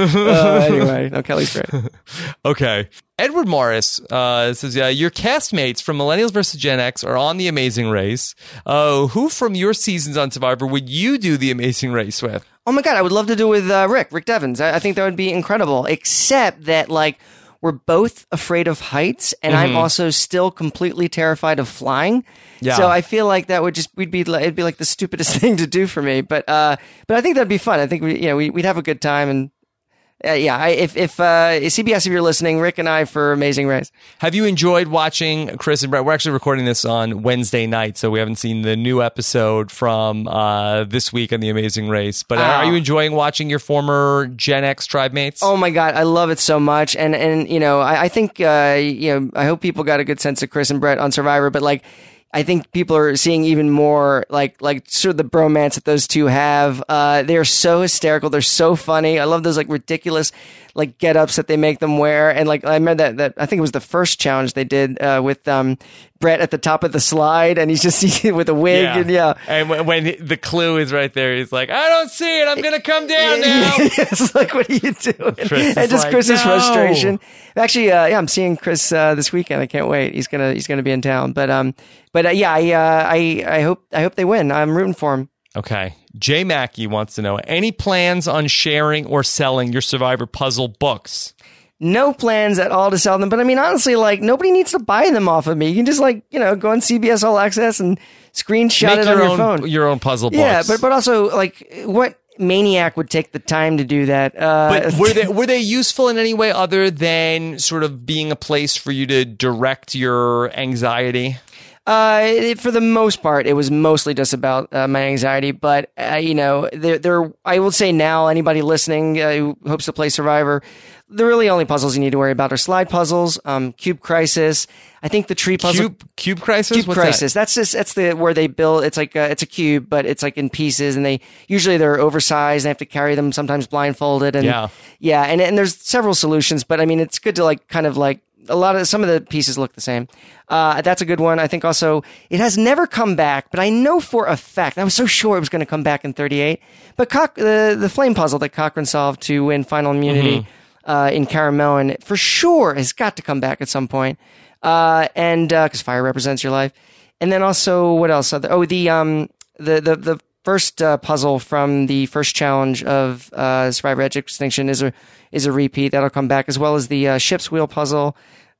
S2: Uh, anyway, no, Kelly's great.
S1: Okay. Edward Morris uh, says, yeah, your castmates from Millennials versus Gen X are on The Amazing Race. Uh, who from your seasons on Survivor would you do The Amazing Race with?
S2: Oh, my God, I would love to do it with uh, Rick, Rick Devens. I, I think that would be incredible, except that, like, we're both afraid of heights, and mm-hmm. I'm also still completely terrified of flying. Yeah. So I feel like that would just, we'd be, it'd be like the stupidest thing to do for me. But uh, but I think that'd be fun. I think we, you know, we, we'd have a good time. And uh, yeah, I, if if uh, C B S, if you're listening, Rick and I for Amazing Race.
S1: Have you enjoyed watching Chris and Brett? We're actually recording this on Wednesday night, so we haven't seen the new episode from uh, this week on The Amazing Race. But uh, are you enjoying watching your former Gen X tribe mates?
S2: Oh my God, I love it so much. And and you know, I, I think uh, you know, I hope people got a good sense of Chris and Brett on Survivor. But like, I think people are seeing even more like like sort of the bromance that those two have. Uh, they're so hysterical. They're so funny. I love those like ridiculous like get-ups that they make them wear. And like I remember that that I think it was the first challenge they did uh, with um, Brett at the top of the slide, and he's just with a wig.
S1: Yeah.
S2: And yeah,
S1: and when, when he, the clue is right there, he's like, "I don't see it. I'm gonna come down now."
S2: It's like, what are you doing?
S1: Chris
S2: and just
S1: like,
S2: Chris's
S1: no.
S2: frustration. Actually, uh, yeah, I'm seeing Chris uh, this weekend. I can't wait. He's gonna he's gonna be in town. But um, but uh, yeah, I uh, I I hope I hope they win. I'm rooting for him.
S1: Okay. Jay Mackey wants to know, any plans on sharing or selling your Survivor puzzle books?
S2: No plans at all to sell them. But I mean, honestly, like, nobody needs to buy them off of me. You can just, like, you know, go on C B S All Access and screenshot
S1: Make
S2: it
S1: your
S2: on your
S1: own,
S2: phone.
S1: Your own puzzle books.
S2: Yeah, but, but also, like, what maniac would take the time to do that? Uh,
S1: but were they, were they useful in any way other than sort of being a place for you to direct your anxiety?
S2: Uh, it, for the most part, it was mostly just about uh, my anxiety. But uh, you know, there, there. I will say now, anybody listening uh, who hopes to play Survivor, the really only puzzles you need to worry about are slide puzzles, um, Cube Crisis. I think the tree puzzle.
S1: Cube, cube Crisis.
S2: Cube
S1: What's
S2: Crisis.
S1: That?
S2: That's just that's the where they build. It's like a, it's a cube, but it's like in pieces, and they usually they're oversized. They have to carry them sometimes blindfolded, and
S1: yeah,
S2: yeah, and and there's several solutions. But I mean, it's good to like kind of like. A lot of some of the pieces look the same. Uh, that's a good one. I think also it has never come back, but I know for a fact I was so sure it was going to come back in thirty-eight. But Coch- the the flame puzzle that Cochran solved to win final immunity mm-hmm. uh, in Caramelon for sure has got to come back at some point. Uh, and because uh, fire represents your life, and then also what else? Oh, the um the the the first uh, puzzle from the first challenge of uh, Survivor Edge Extinction is a is a repeat that'll come back, as well as the uh, ship's wheel puzzle.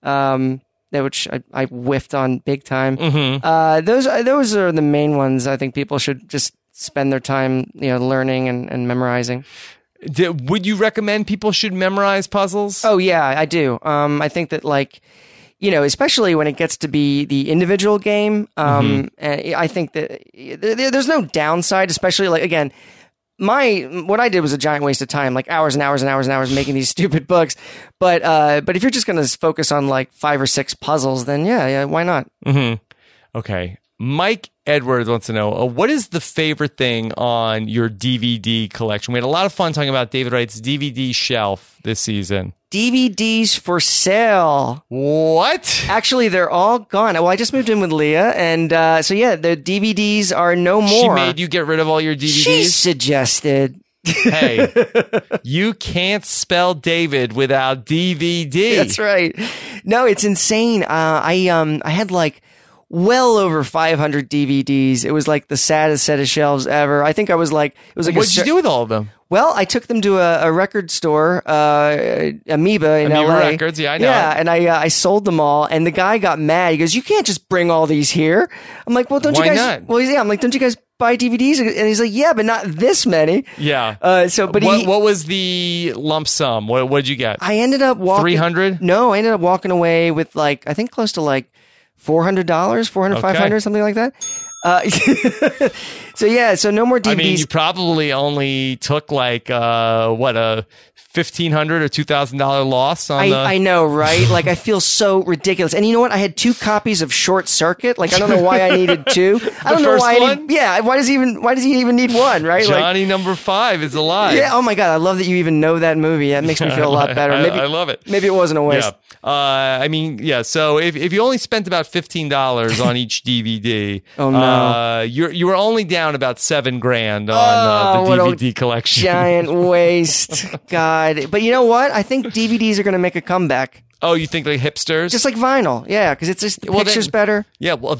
S2: Um, that which I, I whiffed on big time.
S1: Mm-hmm.
S2: Uh, those those are the main ones I think people should just spend their time, you know, learning and, and memorizing.
S1: Did, would you recommend people should memorize puzzles?
S2: Oh yeah, I do. Um, I think that like, you know, especially when it gets to be the individual game. Um, mm-hmm. I think that there, there's no downside, especially like again. My what I did was a giant waste of time, like hours and hours and hours and hours making these stupid books. But uh, but if you're just going to focus on like five or six puzzles, then yeah, yeah, why not?
S1: Mm-hmm. Okay. Mike Edwards wants to know, uh, what is the favorite thing on your D V D collection? We had a lot of fun talking about David Wright's D V D shelf this season.
S2: D V Ds for sale.
S1: What?
S2: Actually, they're all gone. Well, I just moved in with Leah, and uh, so yeah, the D V Ds are no more.
S1: She made you get rid of all your D V Ds?
S2: She suggested.
S1: Hey, you can't spell David without D V D.
S2: That's right. No, it's insane. Uh, I um I had like well over five hundred D V Ds. It was like the saddest set of shelves ever. I think I was like, it was like,
S1: What'd
S2: a,
S1: you do with all of them?
S2: Well, I took them to a, a record store, uh, Amoeba in
S1: Amoeba
S2: L A.
S1: Records, yeah, I know.
S2: Yeah, and I uh, I sold them all, and the guy got mad. He goes, "You can't just bring all these here." I'm like, "Well, don't
S1: Why
S2: you guys?"
S1: not?
S2: Well, yeah, I'm like, "Don't you guys buy D V Ds?" And he's like, "Yeah, but not this many."
S1: Yeah.
S2: Uh, so, but
S1: what,
S2: he,
S1: what was the lump sum? What what'd you get?
S2: I ended up walking
S1: three hundred?
S2: No, I ended up walking away with like I think close to like four hundred dollars, four hundred,
S1: Okay.
S2: five hundred, something like that. Uh, so yeah, so no more D V Ds.
S1: I mean, you probably only took like uh, what a fifteen hundred or two thousand dollar loss on
S2: I,
S1: the.
S2: I know, right? Like, I feel so ridiculous. And you know what? I had two copies of Short Circuit. Like, I don't know why I needed two. I don't know
S1: first
S2: why. I
S1: one?
S2: need, yeah, why does he even? Why does he even need one? Right?
S1: Johnny Number Five is alive.
S2: Like, yeah. Oh my god, I love that you even know that movie. That makes me feel a lot better.
S1: I,
S2: Maybe
S1: I love it.
S2: Maybe it wasn't a waste.
S1: Yeah. Uh, I mean, yeah. So if if you only spent about fifteen dollars on each D V D,
S2: Oh, no.
S1: uh, you you were only down about seven grand on
S2: Oh,
S1: uh,
S2: what
S1: the
S2: a
S1: D V D collection.
S2: Giant waste. God. But you know what? I think D V Ds are going to make a comeback.
S1: Oh, you think like hipsters?
S2: Just like vinyl. Yeah, because it's just the
S1: Well,
S2: picture's
S1: then-
S2: better.
S1: yeah. Well,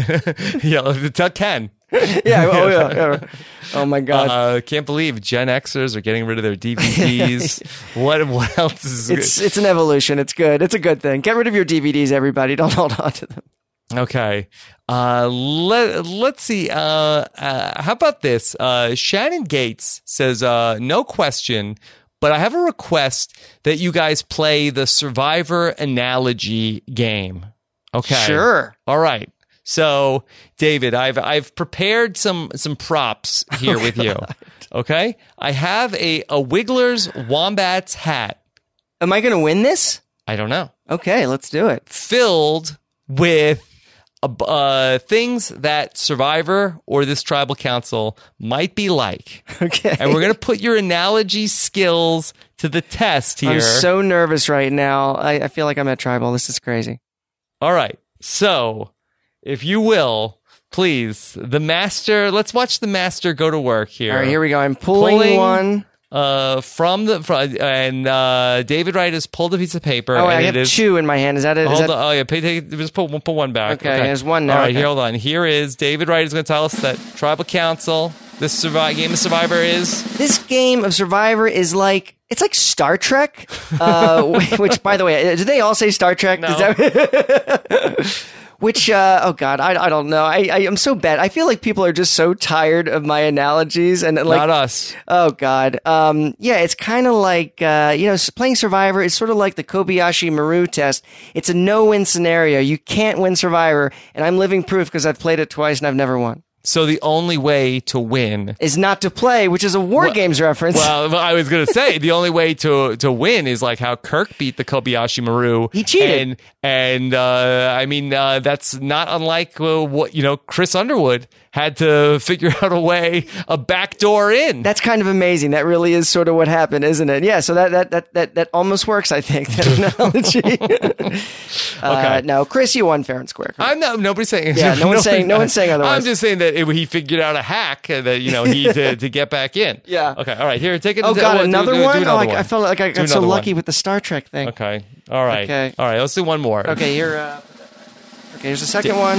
S1: yeah. Tell Ken.
S2: Yeah. Oh yeah. yeah. Oh my god.
S1: Uh, can't believe Gen Xers are getting rid of their D V Ds. what what else is
S2: it's it's an evolution. It's good. It's a good thing. Get rid of your D V Ds, everybody. Don't hold on to them.
S1: Okay. Uh, let, let's see. Uh, uh, how about this? Uh, Shannon Gates says, uh, no question, but I have a request that you guys play the Survivor analogy game. Okay.
S2: Sure.
S1: All right. So, David, I've I've prepared some some props here
S2: Oh,
S1: with you. Okay? I have a a Wiggler's Wombats hat.
S2: Am I going to win this?
S1: I don't know.
S2: Okay, let's do it.
S1: Filled with uh, uh, things that Survivor or this tribal council might be like.
S2: Okay.
S1: And we're going to put your analogy skills to the test here.
S2: I'm so nervous right now. I, I feel like I'm at tribal. This is crazy.
S1: All right. So, if you will, please, the master, let's watch the master go to work here.
S2: All right, here we go. I'm pulling,
S1: Pulling-
S2: one.
S1: Uh, from the, from, and uh, David Wright has pulled a piece of paper.
S2: Oh,
S1: and
S2: I
S1: it
S2: have
S1: is,
S2: two in my hand. Is that it? Is
S1: Hold
S2: that,
S1: on. Oh, yeah. Pay, take, just put, one- put one back.
S2: Okay, there's one now.
S1: All right,
S2: Okay.
S1: here, hold on. Here is David Wright is going to tell us that Tribal Council, this survive, game of Survivor is.
S2: This game of Survivor is like, it's like Star Trek, uh, which, by the way, did they all say Star Trek?
S1: No.
S2: Is that- which, uh, oh God, I, I don't know. I, I, I'm so bad. I feel like people are just so tired of my analogies and like,
S1: Not us.
S2: oh God. Um, yeah, it's kind of like, uh, you know, s- playing Survivor is sort of like the Kobayashi Maru test. It's a no-win scenario. You can't win Survivor, and I'm living proof because I've played it twice and I've never won.
S1: So the only way to win.
S2: Is not to play, which is a War
S1: Well-
S2: Games reference.
S1: Well, I was going to say the only way to to win is like how Kirk beat the Kobayashi Maru.
S2: He cheated.
S1: and and uh, I mean uh, that's not unlike uh, what you know. Chris Underwood had to figure out a way, a back door in.
S2: That's kind of amazing. That really is sort of what happened, isn't it? Yeah. So that that that that, that almost works, I think. That analogy. uh,
S1: Okay.
S2: No, Chris, you won fair and square.
S1: I'm not. Nobody's saying.
S2: Yeah, no one's saying- no one's saying otherwise.
S1: I'm just saying that it, he figured out a hack uh, that you know he to, to get back in.
S2: Yeah.
S1: Okay. All right. Here, take it.
S2: Oh
S1: do-
S2: God,
S1: do- do-
S2: another
S1: do
S2: one.
S1: another
S2: oh, I,
S1: one.
S2: I felt like I
S1: Do
S2: got so
S1: another
S2: lucky
S1: one.
S2: with the Star Trek thing.
S1: Okay. All right.
S2: Okay.
S1: All right. Let's do one more.
S2: Okay, here. Uh, okay, here's the second one.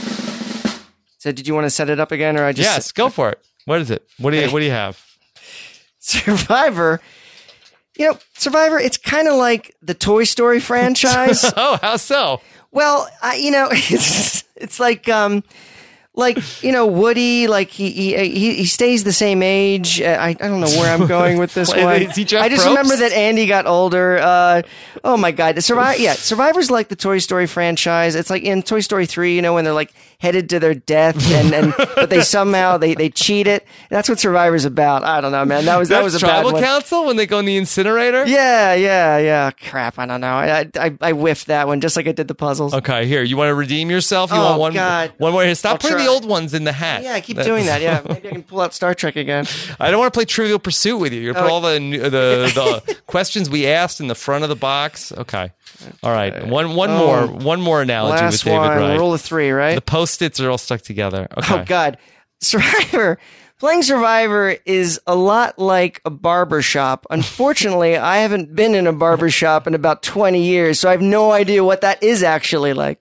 S2: So, did you want to set it up again, or I just
S1: Yes. Go for it. What is it? What do you What do you have?
S2: Survivor? You know, Survivor. It's kind of like the Toy Story franchise.
S1: Oh, how so?
S2: Well, I, you know, it's it's like um, like you know, Woody. Like he he he, he stays the same age. Uh, I I don't know where I'm going with this
S1: Wait,
S2: one.
S1: is he Jeff
S2: I just
S1: Probst?
S2: remember that Andy got older. Uh, oh my God, the Survivor. Yeah, Survivor's like the Toy Story franchise. It's like in Toy Story three, you know, when they're like headed to their death, and, and but they somehow they they cheat it. That's what Survivor's about. I don't know, man. That was that
S1: That's
S2: was a bad
S1: tribal
S2: one.
S1: council when they go in the incinerator.
S2: Yeah, yeah, yeah. Crap, I don't know. I, I I whiffed that one just like I did the puzzles.
S1: Okay, here. You want to redeem yourself? You
S2: Oh,
S1: want one?
S2: God.
S1: One more. Here. Stop
S2: I'll
S1: putting
S2: try.
S1: the old ones in the hat.
S2: Yeah, I keep
S1: That-
S2: doing that. Yeah, maybe I can pull out Star Trek again.
S1: I don't want to play Trivial Pursuit with you. You put
S2: Oh.
S1: all the the the questions we asked in the front of the box. Okay. All right. One one
S2: Oh.
S1: more one more analogy
S2: Last
S1: with David
S2: one,
S1: Wright.
S2: rule of three, right?
S1: The post-its are all stuck together. Okay.
S2: Oh God, Survivor. Playing Survivor is a lot like a barber shop. Unfortunately, I haven't been in a barber shop in about twenty years, so I have no idea what that is actually like.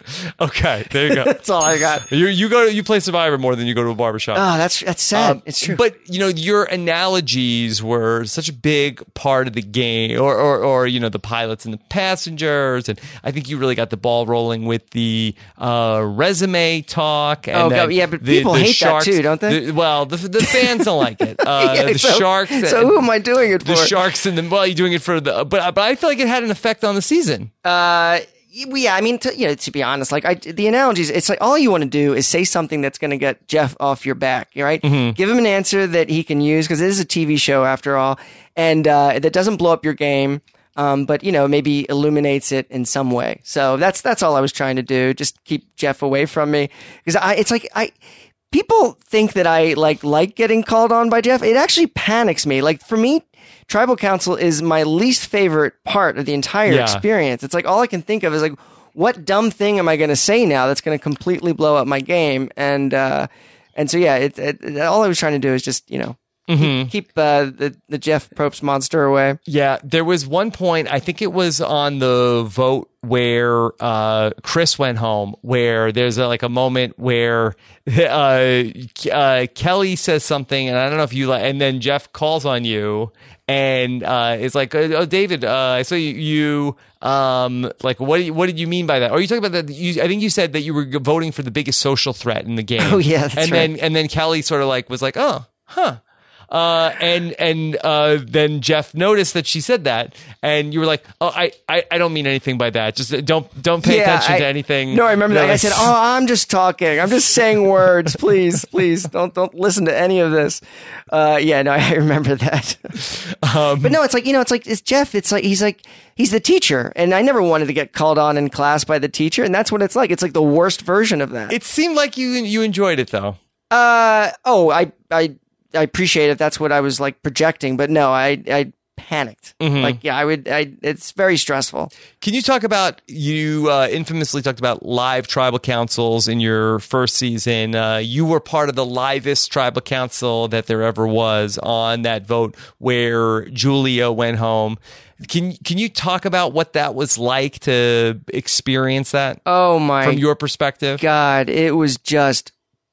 S1: Okay, there you go.
S2: That's all I got.
S1: You you go to, you play Survivor more than you go to a barbershop.
S2: Oh, that's that's sad.
S1: Um,
S2: it's true.
S1: But you know, your analogies were such a big part of the game, or, or or you know, the pilots and the passengers, and I think you really got the ball rolling with the uh, resume talk. And
S2: oh,
S1: then
S2: God, yeah, but
S1: the,
S2: people
S1: the
S2: hate
S1: sharks,
S2: that too, don't they?
S1: The, well, the, the fans don't like it. Uh,
S2: Yeah,
S1: the
S2: so,
S1: sharks.
S2: So who am I doing it for?
S1: The sharks and the well, you're doing it for the, but but I feel like it had an effect on the season.
S2: Uh, yeah, I mean, to, you know, to be honest, like I, the analogies, it's like all you want to do is say something that's going to get Jeff off your back, right? Mm-hmm. Give him an answer that he can use because it is a T V show after all, and uh, that doesn't blow up your game, um, but you know, maybe illuminates it in some way. So that's that's all I was trying to do, just keep Jeff away from me because I, it's like I. People think that I like like getting called on by Jeff. It actually panics me. Like for me, Tribal Council is my least favorite part of the entire
S1: Yeah.
S2: experience. It's like all I can think of is like, what dumb thing am I going to say now that's going to completely blow up my game? And uh, and so yeah, it, it, it, all I was trying to do is just you know
S1: Mm-hmm.
S2: keep, keep uh, the the Jeff Probst monster away.
S1: Yeah, there was one point, I think it was on the vote where uh, Chris went home, where there's a, like a moment where uh, uh, Kelly says something, and I don't know if you like, and then Jeff calls on you and uh, is like, "Oh, David, uh, I saw you, you um, like, what do you, what did you mean by that? Or you talking about that? You, I think you said that you were voting for the biggest social threat in the game.
S2: Oh yeah, that's
S1: and
S2: right.
S1: then and then Kelly sort of like was like, oh, huh. Uh, and and uh, then Jeff noticed that she said that, and you were like, "Oh, I, I, I don't mean anything by that. Just don't don't pay
S2: Yeah,
S1: attention
S2: I-
S1: to anything."
S2: No, I remember that. I
S1: was-
S2: said, "Oh, I'm just talking. I'm just saying words. Please, please, don't don't listen to any of this." Uh, yeah, no, I remember that.
S1: Um,
S2: but no, it's like you know, it's like it's Jeff. It's like he's like he's the teacher, and I never wanted to get called on in class by the teacher, and that's what it's like. It's like the worst version of that.
S1: It seemed like you you enjoyed it though.
S2: Uh oh, I I I appreciate if that's what I was like projecting, but no, I I panicked.
S1: Mm-hmm.
S2: Like yeah, I would. I it's very stressful.
S1: Can you talk about you uh, infamously talked about live tribal councils in your first season? Uh, you were part of the livest tribal council that there ever was on that vote where Julia went home. Can can you talk about what that was like to experience that
S2: Oh my
S1: from your perspective?
S2: God, it was just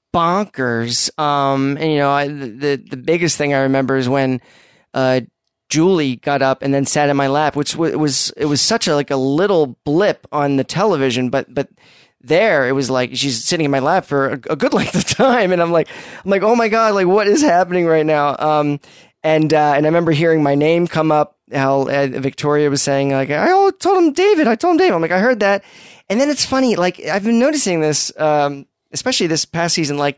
S2: bonkers. Um, and you know, I, the the biggest thing I remember is when uh, Julie got up and then sat in my lap, which w- was it was such a like a little blip on the television, but but there it was like she's sitting in my lap for a, a good length of time, and I'm like I'm like oh my God, like what is happening right now? Um, and uh, and I remember hearing my name come up. How uh, Victoria was saying like I oh, told him David, I told him David. I'm like I heard that, and then it's funny like I've been noticing this. Um, especially this past season, like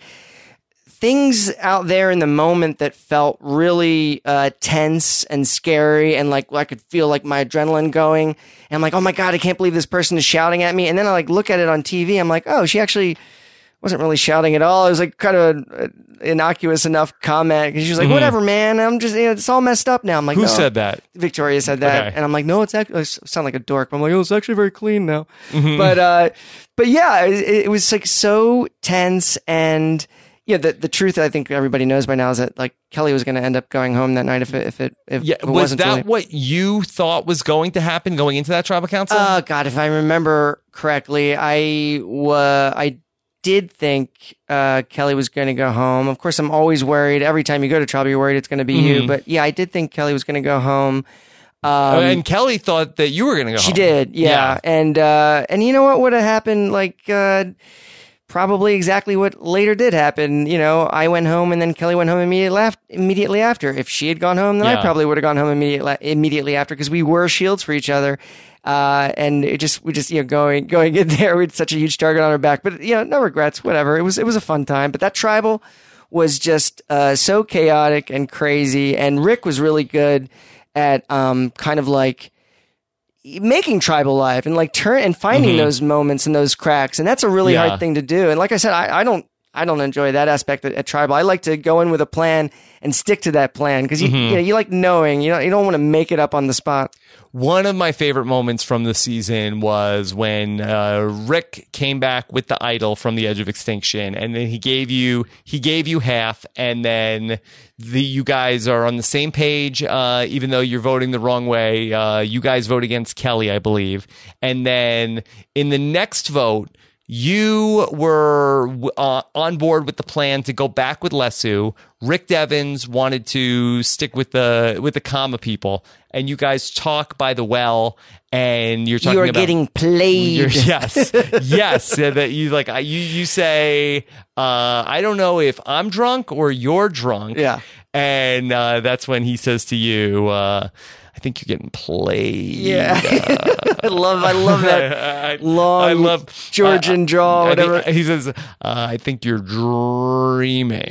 S2: things out there in the moment that felt really uh, tense and scary, and like I could feel like my adrenaline going. And I'm like, oh my God, I can't believe this person is shouting at me. And then I like look at it on T V. I'm like, oh, she actually wasn't really shouting at all. It was like kind of an innocuous enough comment because she was like,
S1: Mhm.
S2: whatever, man. I'm just, you know, it's all messed up now. I'm like,
S1: Who
S2: no.
S1: said that?
S2: Victoria said that,
S1: Okay.
S2: and I'm like, no, it's actually I sound like a dork. But I'm like, oh, it's actually very clean now.
S1: Mhm.
S2: But uh, but yeah, it, it was like so tense, and yeah, the the truth I think everybody knows by now is that like Kelly was going to end up going home that night if it if it if
S1: Yeah,
S2: it
S1: was
S2: wasn't
S1: that
S2: Julie.
S1: what you thought was going to happen going into that tribal council?
S2: Oh God, if I remember correctly, I wa I did think uh, Kelly was going to go home. Of course, I'm always worried. Every time you go to tribal, you're worried it's going to be
S1: Mhm.
S2: you. But yeah, I did think Kelly was going to go home. Um,
S1: and Kelly thought that you were going to go
S2: She
S1: home.
S2: did, yeah.
S1: Yeah.
S2: And uh, and you know what would have happened? Like uh, probably exactly what later did happen. You know, I went home, and then Kelly went home immediately after. Immediately after, if she had gone home, then I
S1: Yeah.
S2: probably would have gone home immediately immediately after because we were shields for each other. Uh, and it just we just you know going going in there, we had such a huge target on our back. But you know, no regrets. Whatever. It was it was a fun time. But that tribal was just uh, so chaotic and crazy. And Rick was really good at um, kind of like making tribal live and like turn and finding
S1: Mhm.
S2: those moments and those cracks, and that's a really
S1: Yeah.
S2: hard thing to do. And like I said, I, I don't I don't enjoy that aspect at, at Tribal. I like to go in with a plan and stick to that plan because you, mm-hmm. you know you like knowing. You know you don't want to make it up on the spot.
S1: One of my favorite moments from the season was when uh, Rick came back with the idol from the Edge of Extinction, and then he gave you he gave you half, and then the you guys are on the same page, uh, even though you're voting the wrong way. Uh, you guys vote against Kelly, I believe, and then in the next vote, you were uh, on board with the plan to go back with Lesu. Rick Devens wanted to stick with the with the Kama people, and you guys talk by the well, and you're talking
S2: you're
S1: about
S2: getting played.
S1: Yes, yes. uh, that you like. You you say, uh, I don't know if I'm drunk or you're drunk.
S2: Yeah,
S1: and uh, that's when he says to you, uh, I think you're getting played.
S2: Yeah,
S1: uh,
S2: I love, I love that
S1: I, I,
S2: long
S1: I love
S2: Georgian
S1: uh,
S2: draw. Whatever
S1: think, he says, uh, I think you're dreaming.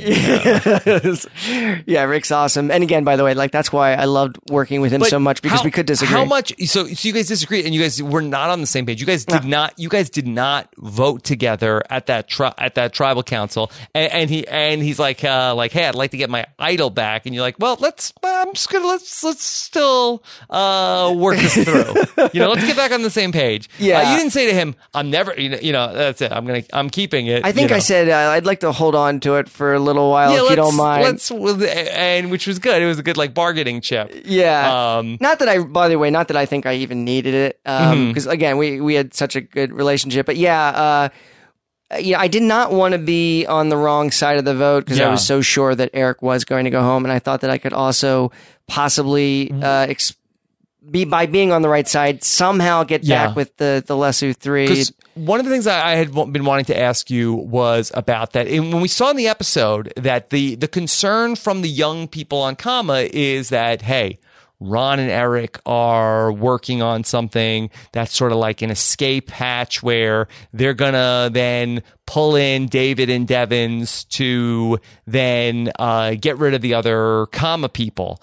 S2: Yes. Yeah, Rick's awesome. And again, by the way, like that's why I loved working with him
S1: but
S2: so much because
S1: how,
S2: we could disagree.
S1: How much? So, so you guys disagree, and you guys were not on the same page. You guys did no. not. You guys did not vote together at that tri- at that tribal council. And, and he and he's like, uh, like, hey, I'd like to get my idol back. And you're like, well, let's. I'm just gonna let's let's still. Uh, work this through. You know, let's get back on the same page.
S2: Yeah,
S1: uh, you didn't say to him, "I'm never." You know, you know, that's it. I'm gonna. I'm keeping it.
S2: I think
S1: you know.
S2: I said uh, I'd like to hold on to it for a little while
S1: yeah,
S2: if you don't mind.
S1: Let's. And which was good. It was a good like bargaining chip.
S2: Yeah.
S1: Um,
S2: not that I. By the way, not that I think I even needed it. Because um, mm-hmm. again, we we had such a good relationship. But yeah. Uh, Yeah, I did not want to be on the wrong side of the vote because yeah. I was so sure that Eric was going to go home, and I thought that I could also possibly uh, ex- be by being on the right side somehow get yeah. back with the the Lesu three.
S1: One of the things I had been wanting to ask you was about that. And when we saw in the episode that the the concern from the young people on Kama is that, hey, Ron and Eric are working on something that's sort of like an escape hatch where they're going to then pull in David and Devens to then uh, get rid of the other Kama people.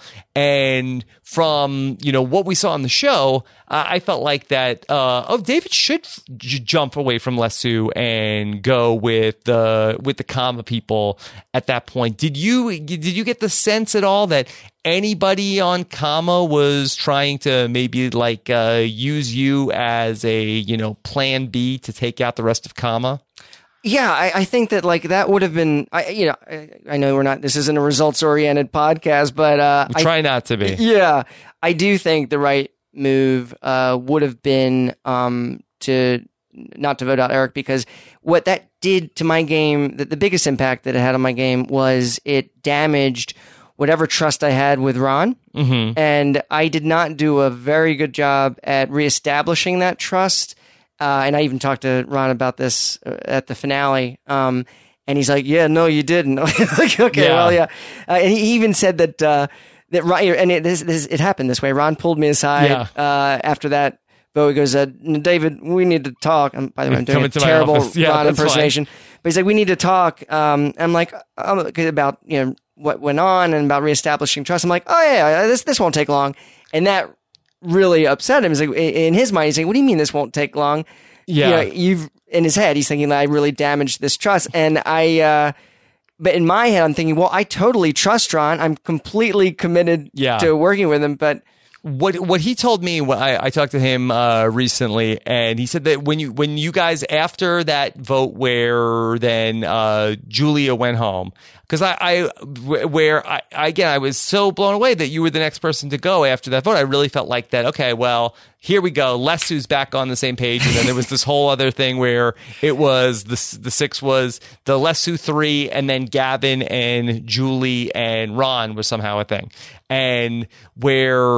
S1: And from, you know, what we saw on the show, uh, I felt like that, uh, oh, David should f- j- jump away from Lesu and go with the with the Kama people at that point. Did you did you get the sense at all that anybody on Kama was trying to maybe like uh, use you as a, you know, plan B to take out the rest of Kama?
S2: Yeah, I, I think that like that would have been, I, you know, I, I know we're not, this isn't a results oriented podcast, but uh,
S1: we try
S2: I,
S1: not to be.
S2: Yeah, I do think the right move uh, would have been um, to not to vote out Eric, because what that did to my game, the, the biggest impact that it had on my game was it damaged whatever trust I had with Ron. Mm-hmm. And I did not do a very good job at reestablishing that trust. Uh, and I even talked to Ron about this at the finale. Um, and he's like, yeah, no, you didn't. Like, okay, yeah. well, yeah. Uh, and he even said that, uh, that Ron, and it, this, this, it happened this way. Ron pulled me aside, yeah. uh, after that vote. He goes, uh, David, we need to talk. Um, by the way, I'm doing a terrible yeah, Ron impersonation, fine. But he's like, we need to talk. Um, I'm like, um, about, you know, what went on and about reestablishing trust. I'm like, oh yeah, this, this won't take long. And that really upset him. He's like, in his mind, he's like, what do you mean this won't take long?
S1: Yeah.
S2: You know, you've, in his head, he's thinking that I really damaged this trust. And I, uh, but in my head, I'm thinking, well, I totally trust Ron. I'm completely committed
S1: yeah.
S2: to working with him. But
S1: what what he told me when I, I talked to him uh, recently, and he said that when you when you guys, after that vote where then uh, Julia went home, because I, I where I again I was so blown away that you were the next person to go after that vote. I really felt like that. Okay, well, here we go. Lesu's back on the same page, and then there was this whole other thing where it was the the six was the Lesu three, and then Gavin and Julie and Ron was somehow a thing, and where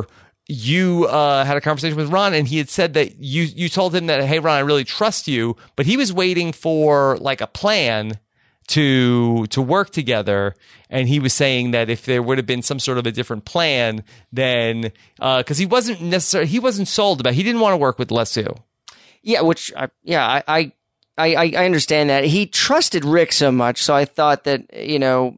S1: you uh, had a conversation with Ron, and he had said that you you told him that, hey, Ron, I really trust you, but he was waiting for like a plan to to work together, and he was saying that if there would have been some sort of a different plan, then because uh, he wasn't necessarily he wasn't sold about, he didn't want to work with Lesu.
S2: Yeah, which I, yeah, I, I I I understand that he trusted Rick so much, so I thought that, you know,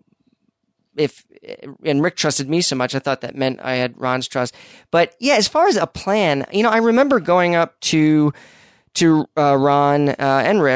S2: if and Rick trusted me so much, I thought that meant I had Ron's trust. But yeah, as far as a plan, you know, I remember going up to to uh, Ron uh, and Rick. Uh,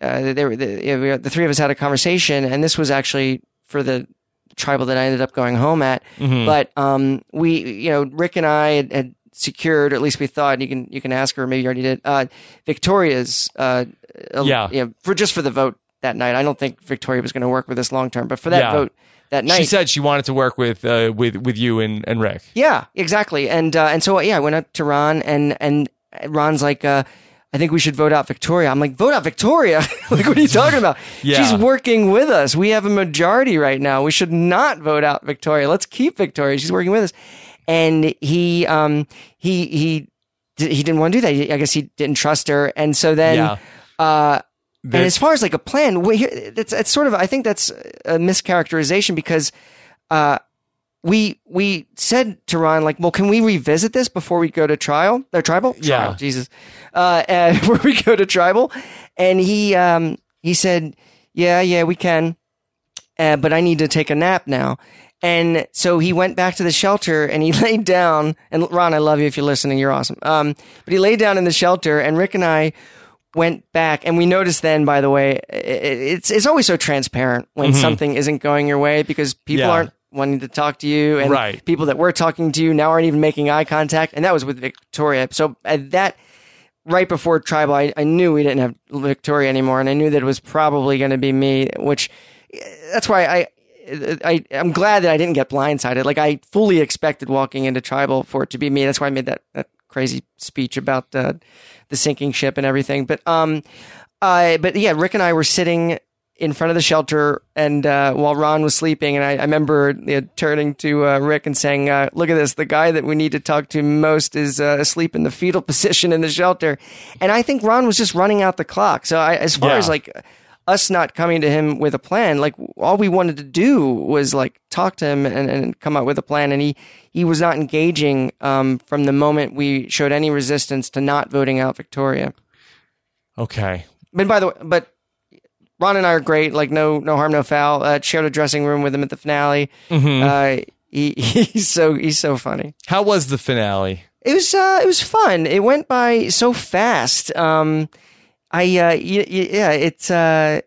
S2: uh, they were the, you know, the three of us had a conversation, and this was actually for the tribal that I ended up going home at. Mm-hmm. But um, we, you know, Rick and I had, had secured, or at least we thought. You can you can ask her, maybe you already did. Uh, Victoria's, uh,
S1: yeah,
S2: you know, for just for the vote that night. I don't think Victoria was going to work with us long term, but for that
S1: yeah.
S2: vote that night,
S1: she said she wanted to work with uh, with with you and, and Rick.
S2: Yeah, exactly. And uh, and so yeah, I went up to Ron, and and Ron's like, uh, I think we should vote out Victoria. I'm like, vote out Victoria? Like, what are you talking about?
S1: Yeah.
S2: She's working with us. We have a majority right now. We should not vote out Victoria. Let's keep Victoria. She's working with us. And he, um, he, he, he didn't want to do that. I guess he didn't trust her. And so then,
S1: yeah.
S2: uh, and as far as like a plan, we, it's, it's sort of, I think that's a mischaracterization because, uh, we, we said to Ron, like, well, can we revisit this before we go to trial or tribal?
S1: Yeah.
S2: Trial, Jesus. Uh, and before we go to tribal. And he, um, he said, yeah, yeah, we can. Uh, but I need to take a nap now. And so he went back to the shelter and he laid down. And Ron, I love you if you're listening. You're awesome. Um, but he laid down in the shelter, and Rick and I went back. And we noticed then, by the way, it, it's it's always so transparent when mm-hmm. something isn't going your way because people yeah. aren't wanting to talk to you. And
S1: right.
S2: people that were talking to you now aren't even making eye contact. And that was with Victoria. So at that, right before tribal, I, I knew we didn't have Victoria anymore. And I knew that it was probably going to be me, which that's why I... I, I'm glad that I didn't get blindsided. Like, I fully expected walking into tribal for it to be me. That's why I made that, that crazy speech about uh, the sinking ship and everything. But, um, uh, but yeah, Rick and I were sitting in front of the shelter, and uh, while Ron was sleeping, and I, I remember you know, turning to uh, Rick and saying, uh, "Look at this. The guy that we need to talk to most is uh, asleep in the fetal position in the shelter." And I think Ron was just running out the clock. So I, as far
S1: yeah.
S2: as like us not coming to him with a plan, like all we wanted to do was like talk to him and, and come up with a plan. And he, he was not engaging um, from the moment we showed any resistance to not voting out Victoria.
S1: Okay.
S2: But by the way, but Ron and I are great. Like no, no harm, no foul. Uh, shared a dressing room with him at the finale. Mm-hmm. Uh, he, he's so, he's so funny.
S1: How was the finale?
S2: It was, uh, it was fun. It went by so fast. Um, I, uh, yeah, it's, uh,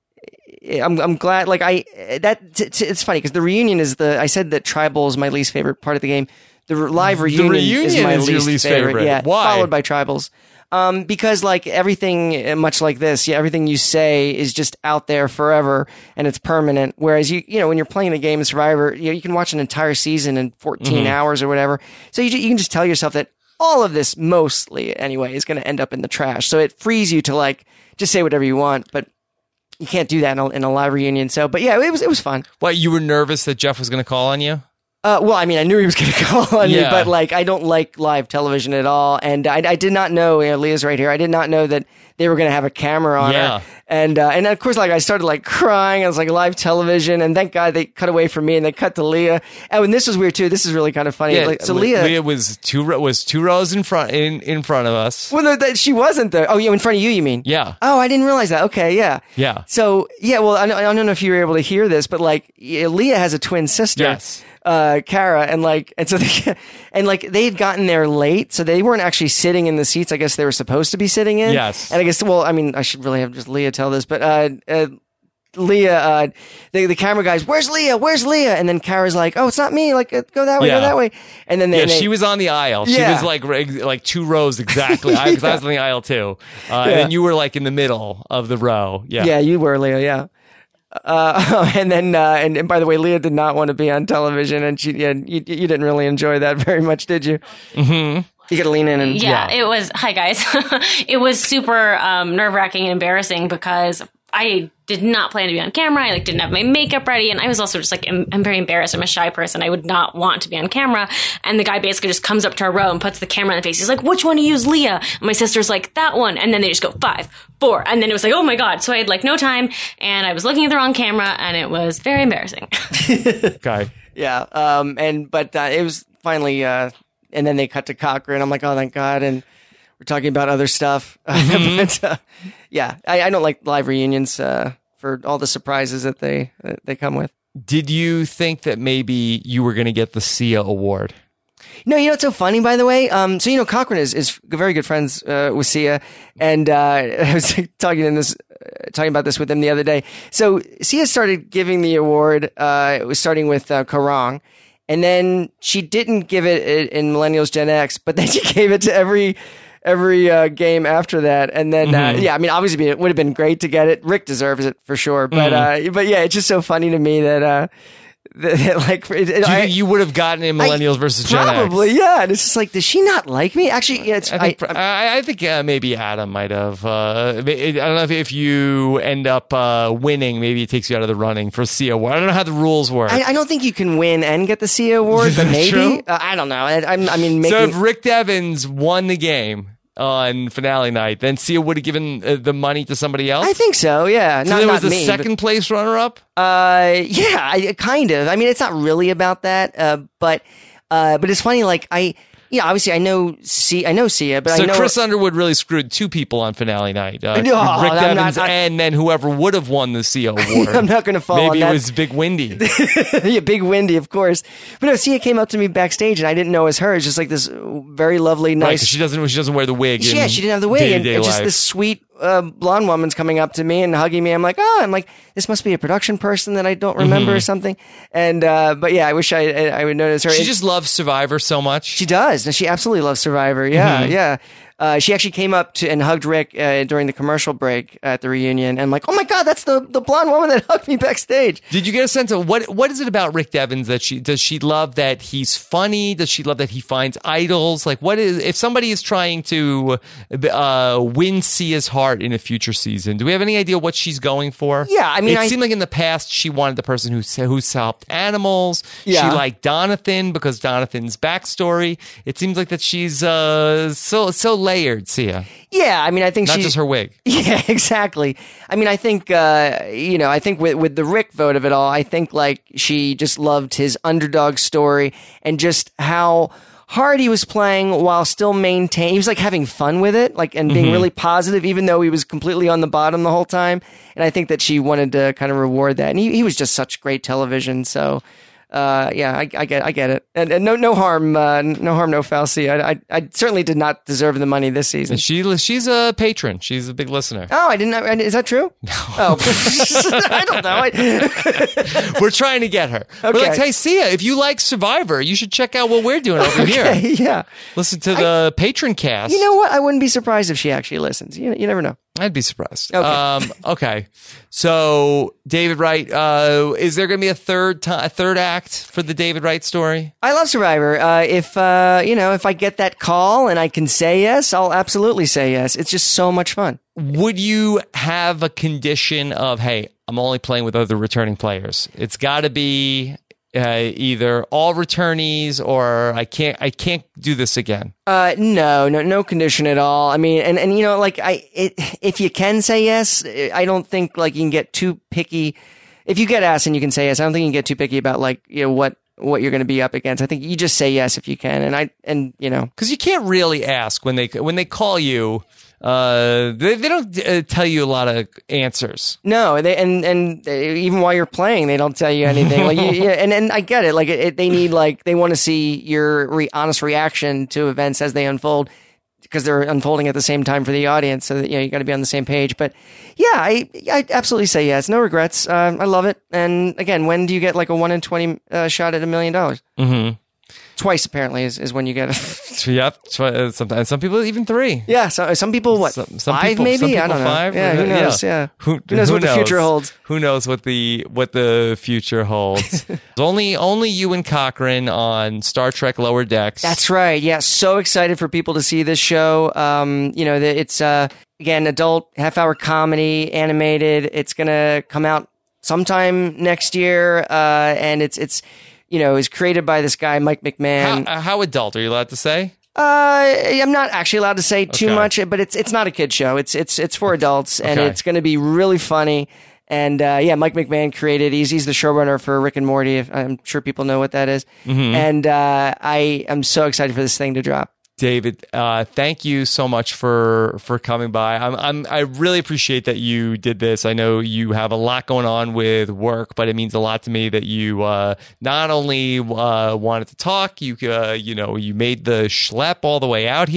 S2: I'm, I'm glad, like, I, that, t- t- it's funny because the reunion is the, I said that tribal is my least favorite part of the game. The live reunion,
S1: the reunion
S2: is my
S1: is
S2: least,
S1: your least
S2: favorite.
S1: favorite.
S2: Yeah.
S1: Why?
S2: Followed by tribals. Um, because like everything, much like this, yeah, everything you say is just out there forever and it's permanent. Whereas you, you know, when you're playing the game of Survivor, you know, you can watch an entire season in fourteen mm-hmm. hours or whatever. So you, you can just tell yourself that all of this, mostly anyway, is going to end up in the trash. So it frees you to like just say whatever you want, but you can't do that in a, in a live reunion. So, but yeah, it was it was fun.
S1: What, you were nervous that Jeff was going to call on you?
S2: Uh, well, I mean, I knew he was going to call on
S1: yeah.
S2: me, but like, I don't like live television at all, and I, I did not know. You know, Leah's right here. I did not know that they were going to have a camera on
S1: yeah.
S2: her, and uh, and of course, like I started like crying. I was like live television, and thank God they cut away from me and they cut to Leah. Oh, and this was weird too. This is really kind of funny.
S1: Yeah,
S2: like, so
S1: Le-
S2: Leah,
S1: Leah was two was two rows in front in, in front of us.
S2: Well, no, that, she wasn't there. Oh, yeah, in front of you, you mean?
S1: Yeah.
S2: Oh, I didn't realize that. Okay, yeah.
S1: Yeah.
S2: So yeah, well, I don't, I don't know if you were able to hear this, but like yeah, Leah has a twin sister.
S1: Yes.
S2: Uh, Kara, and like, and so they, and like they had gotten there late, so they weren't actually sitting in the seats I guess they were supposed to be sitting in.
S1: Yes.
S2: And I guess, well, I mean, I should really have just Leah tell this, but, uh, uh Leah, uh, the, the camera guys, where's Leah? Where's Leah? And then Kara's like, oh, it's not me. Like, uh, go that way,
S1: yeah.
S2: go that way. And then they,
S1: yeah,
S2: and they,
S1: she was on the aisle. She
S2: yeah.
S1: was like, like two rows exactly. I, cause I was on the aisle too. Uh, yeah. And then you were like in the middle of the row. Yeah.
S2: Yeah, you were Leah. Yeah. Uh, and then, uh, and, and by the way, Leah did not want to be on television, and she, yeah, you, you didn't really enjoy that very much, did you?
S1: Mm-hmm.
S2: You got to lean in and
S3: yeah, yeah, it was. Hi guys, it was super um, nerve wracking and embarrassing because I did not plan to be on camera. I like didn't have my makeup ready, and I was also just like, I'm, I'm very embarrassed. I'm a shy person. I would not want to be on camera. And the guy basically just comes up to our row and puts the camera in the face. He's like, "Which one to use, Leah?" And my sister's like, "That one." And then they just go five, four, and then it was like, oh my god. So I had like no time, and I was looking at the wrong camera, and it was very embarrassing.
S1: Okay.
S2: Yeah. Um. And but uh, it was finally. Uh. And then they cut to Cochran. I'm like, oh, thank God. And we're talking about other stuff. Mm-hmm. but, uh, yeah, I, I don't like live reunions uh, for all the surprises that they that they come with.
S1: Did you think that maybe you were going to get the Sia Award?
S2: No, you know what's so funny, by the way? Um, so, you know, Cochran is, is very good friends uh, with Sia. And uh, I was talking in this, talking about this with him the other day. So Sia started giving the award. Uh, it was starting with uh, Karang. And then she didn't give it in Millennials Gen X, but then she gave it to every every uh, game after that. And then, mm-hmm. uh, yeah, I mean, obviously it would have been great to get it. Rick deserves it for sure. But, mm-hmm. uh, but yeah, it's just so funny to me that, uh, that, that like, it,
S1: do you
S2: I,
S1: think you would have gotten in Millennials I, versus Gen X?
S2: Probably, yeah. And it's just like, does she not like me? Actually, yeah, it's,
S1: I think,
S2: I,
S1: I, I think uh, maybe Adam might have. Uh, I don't know if, if you end up uh, winning, maybe it takes you out of the running for Sia Award. I don't know how the rules work.
S2: I, I don't think you can win and get the Sia Award, but maybe.
S1: True?
S2: Uh, I don't know. I, I mean, making,
S1: so if Rick Devens won the game on finale night, then Sia would have given uh, the money to somebody else?
S2: I think so, yeah.
S1: So
S2: not,
S1: there was
S2: not
S1: a
S2: me,
S1: second
S2: but,
S1: place runner-up?
S2: Uh, yeah, I, kind of. I mean, it's not really about that, uh, but uh, but it's funny, like, I... Yeah, obviously I know Sia, I know Sia, but
S1: so
S2: I know
S1: Chris Underwood really screwed two people on finale night. Uh,
S2: no,
S1: Rick
S2: I'm
S1: Devens
S2: not, I,
S1: and then whoever would have won the Sia Award.
S2: I'm not going to fall
S1: Maybe
S2: on
S1: it
S2: that.
S1: was Big Windy.
S2: Yeah, Big Windy, of course. But no, Sia came up to me backstage, and I didn't know it was her. It's just like this very lovely, nice.
S1: Right, she doesn't. She doesn't wear the wig.
S2: Yeah, she didn't have the wig, and, and just this sweet uh, blonde woman's coming up to me and hugging me. I'm like, oh, I'm like, this must be a production person that I don't remember mm-hmm. or something. And uh, but yeah, I wish I I would notice her.
S1: She
S2: it,
S1: just loves Survivor so much.
S2: She does. She absolutely loves Survivor. Yeah, mm-hmm. yeah. Uh, she actually came up to and hugged Rick uh, during the commercial break at the reunion, and I'm like, oh my god, that's the, the blonde woman that hugged me backstage.
S1: Did you get a sense of what what is it about Rick Devens that she does she love that he's funny? Does she love that he finds idols? Like, what is if somebody is trying to uh, win Sia's heart in a future season? Do we have any idea what she's going for?
S2: Yeah, I mean,
S1: it
S2: I,
S1: seemed like in the past she wanted the person who who's helped animals.
S2: Yeah.
S1: She liked Donathan because Donathan's backstory. It seems like that she's uh, so so layered, Sia.
S2: Yeah, I mean, I think
S1: not
S2: she,
S1: just her wig.
S2: Yeah, exactly. I mean, I think uh, you know, I think with with the Rick vote of it all, I think like she just loved his underdog story and just how hard he was playing while still maintaining. He was like having fun with it, like and being mm-hmm. really positive, even though he was completely on the bottom the whole time. And I think that she wanted to kind of reward that. And he he was just such great television. So. Uh, yeah, I, I get, I get it, and, and no, no harm, uh, no harm, no foul. See, I, I, I certainly did not deserve the money this season.
S1: And she, she's a patron. She's a big listener.
S2: Oh, I didn't know. Is that true?
S1: No.
S2: Oh, I don't know. I,
S1: we're trying to get her.
S2: Okay.
S1: We're like, hey, Sia, if you like Survivor, you should check out what we're doing over
S2: okay,
S1: here.
S2: Yeah,
S1: listen to the I, patron cast.
S2: You know what? I wouldn't be surprised if she actually listens. You, you never know.
S1: I'd be surprised.
S2: Okay.
S1: Um, okay. So, David Wright, uh, is there going to be a third t- a third act for the David Wright story?
S2: I love Survivor. Uh, if, uh, you know, if I get that call and I can say yes, I'll absolutely say yes. It's just so much fun.
S1: Would you have a condition of, hey, I'm only playing with other returning players? It's got to be uh, either all returnees or I can't I can't do this again.
S2: Uh, no, no, no condition at all. I mean, and, and you know, like I, it, if you can say yes, I don't think like you can get too picky. If you get asked and you can say yes, I don't think you can get too picky about like, you know, what, what you're going to be up against. I think you just say yes if you can. And I, and you know,
S1: cause you can't really ask when they, when they call you, uh, they, they don't uh, tell you a lot of answers.
S2: No, they, and, and they, even while you're playing, they don't tell you anything. Like, you, yeah, and, and I get it. Like it, it, they need like, they want to see your re- honest reaction to events as they unfold, because they're unfolding at the same time for the audience. So that, you know, you got to be on the same page. But yeah, I, I absolutely say yes. No regrets. Uh, I love it. And again, when do you get like a one in twenty uh, shot at a million dollars?
S1: Mm-hmm.
S2: Twice apparently is, is when you get it.
S1: Yep. Sometimes some people even three.
S2: Yeah. So some people what?
S1: Some, some
S2: five
S1: people,
S2: maybe.
S1: Some people
S2: I don't know.
S1: Five.
S2: Yeah. Who knows? Yeah. yeah.
S1: Who,
S2: who knows
S1: who
S2: what
S1: knows?
S2: the future holds?
S1: Who knows what the what the future holds? only only you and Cochran on Star Trek Lower Decks.
S2: That's right. Yeah. So excited for people to see this show. Um, you know, it's uh again adult half hour comedy, animated. It's gonna come out sometime next year. Uh, and it's it's. You know, is created by this guy, Mike McMahon.
S1: How, how adult are you allowed to say?
S2: Uh, I'm not actually allowed to say too
S1: okay.
S2: much, but it's it's not a kid show. It's it's it's for adults, and
S1: okay.
S2: it's going to be really funny. And uh, yeah, Mike McMahon created. He's he's the showrunner for Rick and Morty. I'm sure people know what that is. Mm-hmm. And uh, I am so excited for this thing to drop.
S1: David, uh, thank you so much for, for coming by. I'm, I'm, I really appreciate that you did this. I know you have a lot going on with work, but it means a lot to me that you, uh, not only, uh, wanted to talk, you, uh, you know, you made the schlep all the way out here.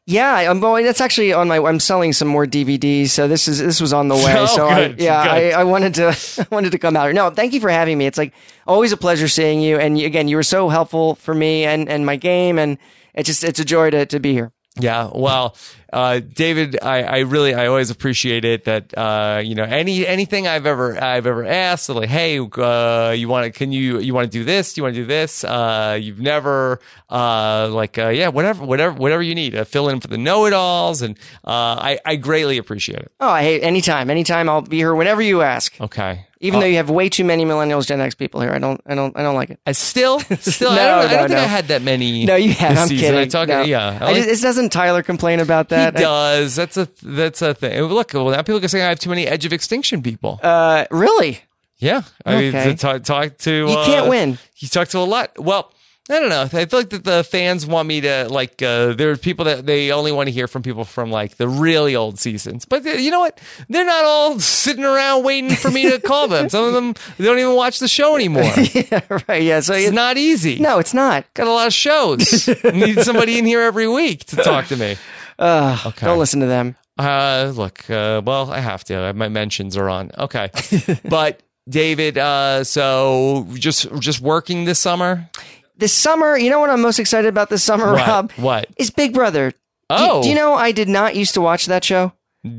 S2: Yeah, I'm going. That's actually on my. I'm selling some more D V Ds, so this is this was on the way.
S1: Oh,
S2: so
S1: good,
S2: I, yeah,
S1: good.
S2: I, I wanted to I wanted to come out here. No, thank you for having me. It's like always a pleasure seeing you. And you, again, you were so helpful for me and, and my game, and it's just it's a joy to to be here.
S1: Yeah, well, uh, David, I, I really, I always appreciate it that, uh, you know, any, anything I've ever, I've ever asked, so like, hey, uh, you want to, can you, you want to do this? Do you want to do this? Uh, you've never, uh, like, uh, yeah, whatever, whatever, whatever you need, uh, fill in for the know-it-alls. And, uh, I, I greatly appreciate it.
S2: Oh, hey, anytime, anytime. I'll be here whenever you ask.
S1: Okay.
S2: Even
S1: Uh,
S2: though you have way too many millennials, Gen X people here, I don't, I don't, I don't like it.
S1: I still, still, I
S2: No,
S1: don't, I
S2: no,
S1: don't think
S2: no.
S1: I had that many.
S2: No, you have.
S1: this
S2: I'm
S1: season.
S2: kidding.
S1: I talk,
S2: No.
S1: yeah. I
S2: I
S1: like-
S2: just, it doesn't Tyler complain about that?
S1: he does. That's a, that's a thing. Look, well, now people are saying I have too many Edge of Extinction people.
S2: Uh, really?
S1: Yeah, I mean,
S2: Okay.
S1: to talk, talk to
S2: You
S1: uh,
S2: can't win.
S1: You talk to a lot. Well, I don't know. I feel like that the fans want me to like. Uh, there are people that they only want to hear from people from like the really old seasons. But uh, you know what? They're not all sitting around waiting for me to call them. Some of them they don't even watch the show anymore.
S2: Yeah, right. Yeah. So
S1: It's
S2: it,
S1: not easy.
S2: no, it's not.
S1: Got a lot of shows. Need somebody in here every week to talk to me.
S2: Uh,
S1: Okay.
S2: Don't listen to them.
S1: Uh, look, uh, well, I have to. My mentions are on. Okay, but David, uh, so just just working this summer.
S2: This summer, you know what I'm most excited about this summer,
S1: What?
S2: Rob?
S1: What?
S2: Is Big Brother. Do you-
S1: Oh.
S2: do you know I did not used to watch that show?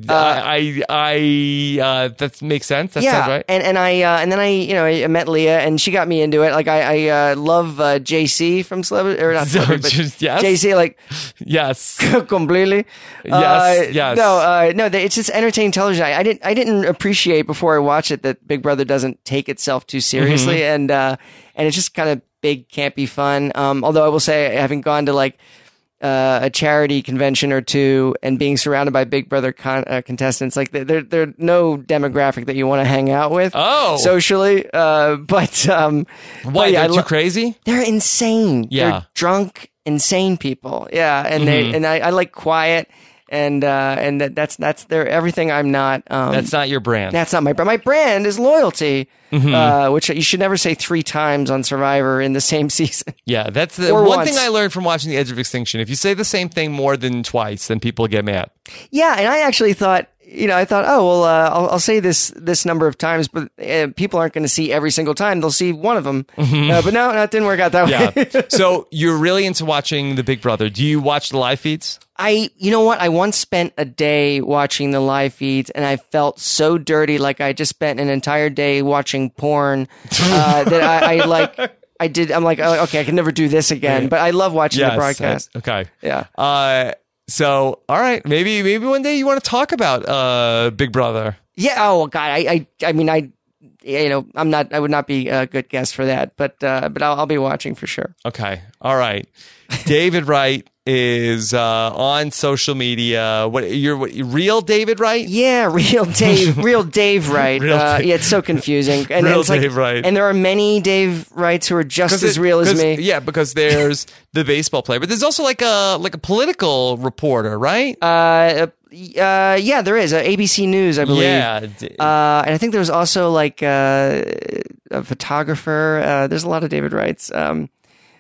S1: I, I, uh, that makes sense. That
S2: yeah,
S1: sounds right.
S2: and and I uh, and then I you know I met Leah and she got me into it. Like I I uh, love uh, J C from Celebrity or not
S1: So
S2: Celebrity, but
S1: just- yes?
S2: J C like
S1: Yes.
S2: completely.
S1: Yes,
S2: Uh,
S1: yes.
S2: No, uh, no. they- It's just entertaining television. I, I didn't. I didn't appreciate before I watched it that Big Brother doesn't take itself too seriously,
S1: Mm-hmm.
S2: and uh, and it's just kind of big, campy fun. Um, although I will say, having gone to like uh, a charity convention or two and being surrounded by Big Brother con- uh, contestants, like they're they're no demographic that you want to hang out with.
S1: Oh.
S2: socially. Uh, but um,
S1: Why?
S2: but yeah,
S1: They're
S2: I
S1: too
S2: lo-
S1: crazy?
S2: they're insane.
S1: Yeah.
S2: They're drunk, insane people. Yeah, and
S1: Mm-hmm.
S2: they and I, I like quiet, and uh, and that, that's that's their everything. I'm not. Um,
S1: That's not your brand.
S2: that's not my brand. My brand is loyalty,
S1: Mm-hmm.
S2: uh, which you should never say three times on Survivor in the same season.
S1: yeah, that's the
S2: Or
S1: one
S2: once.
S1: thing I learned from watching The Edge of Extinction. If you say the same thing more than twice, then people get mad.
S2: Yeah, and I actually thought, you know, I thought, oh well, uh, I'll, I'll say this this number of times, but uh, people aren't going to see every single time. They'll see one of them. Uh, but no, no, it didn't work out that way.
S1: Mm-hmm. Yeah. So you're really into watching The Big Brother. Do you watch the live feeds?
S2: I, you know what? I once spent a day watching the live feeds, and I felt so dirty, like I just spent an entire day watching porn. Uh, that I, I like, I did. I'm like, oh, okay, I can never do this again. But I love watching the broadcast.
S1: uh, okay.
S2: Yeah.
S1: Uh, so all right, maybe maybe one day you want to talk about uh Big Brother.
S2: Yeah. Oh God. I, I, I mean, I, you know, I'm not. I would not be a good guest for that. But, uh, but I'll, I'll be watching for sure.
S1: Okay. All right. David Wright is uh, on social media. What you're what, real David Wright?
S2: Yeah, real Dave, real Dave Wright.
S1: Real
S2: uh,
S1: Dave-
S2: yeah, it's so confusing. And
S1: Real
S2: it's like,
S1: Dave Wright.
S2: And there are many Dave Wrights who are just as
S1: it-
S2: real as
S1: 'cause-
S2: me.
S1: Yeah, because there's the baseball player, but there's also like a like a political reporter, right?
S2: Uh, uh, yeah, there is. Uh, A B C News, I believe.
S1: yeah. D-
S2: Uh, and I think there was also like uh, a photographer. Uh, there's a lot of David Wrights. Um,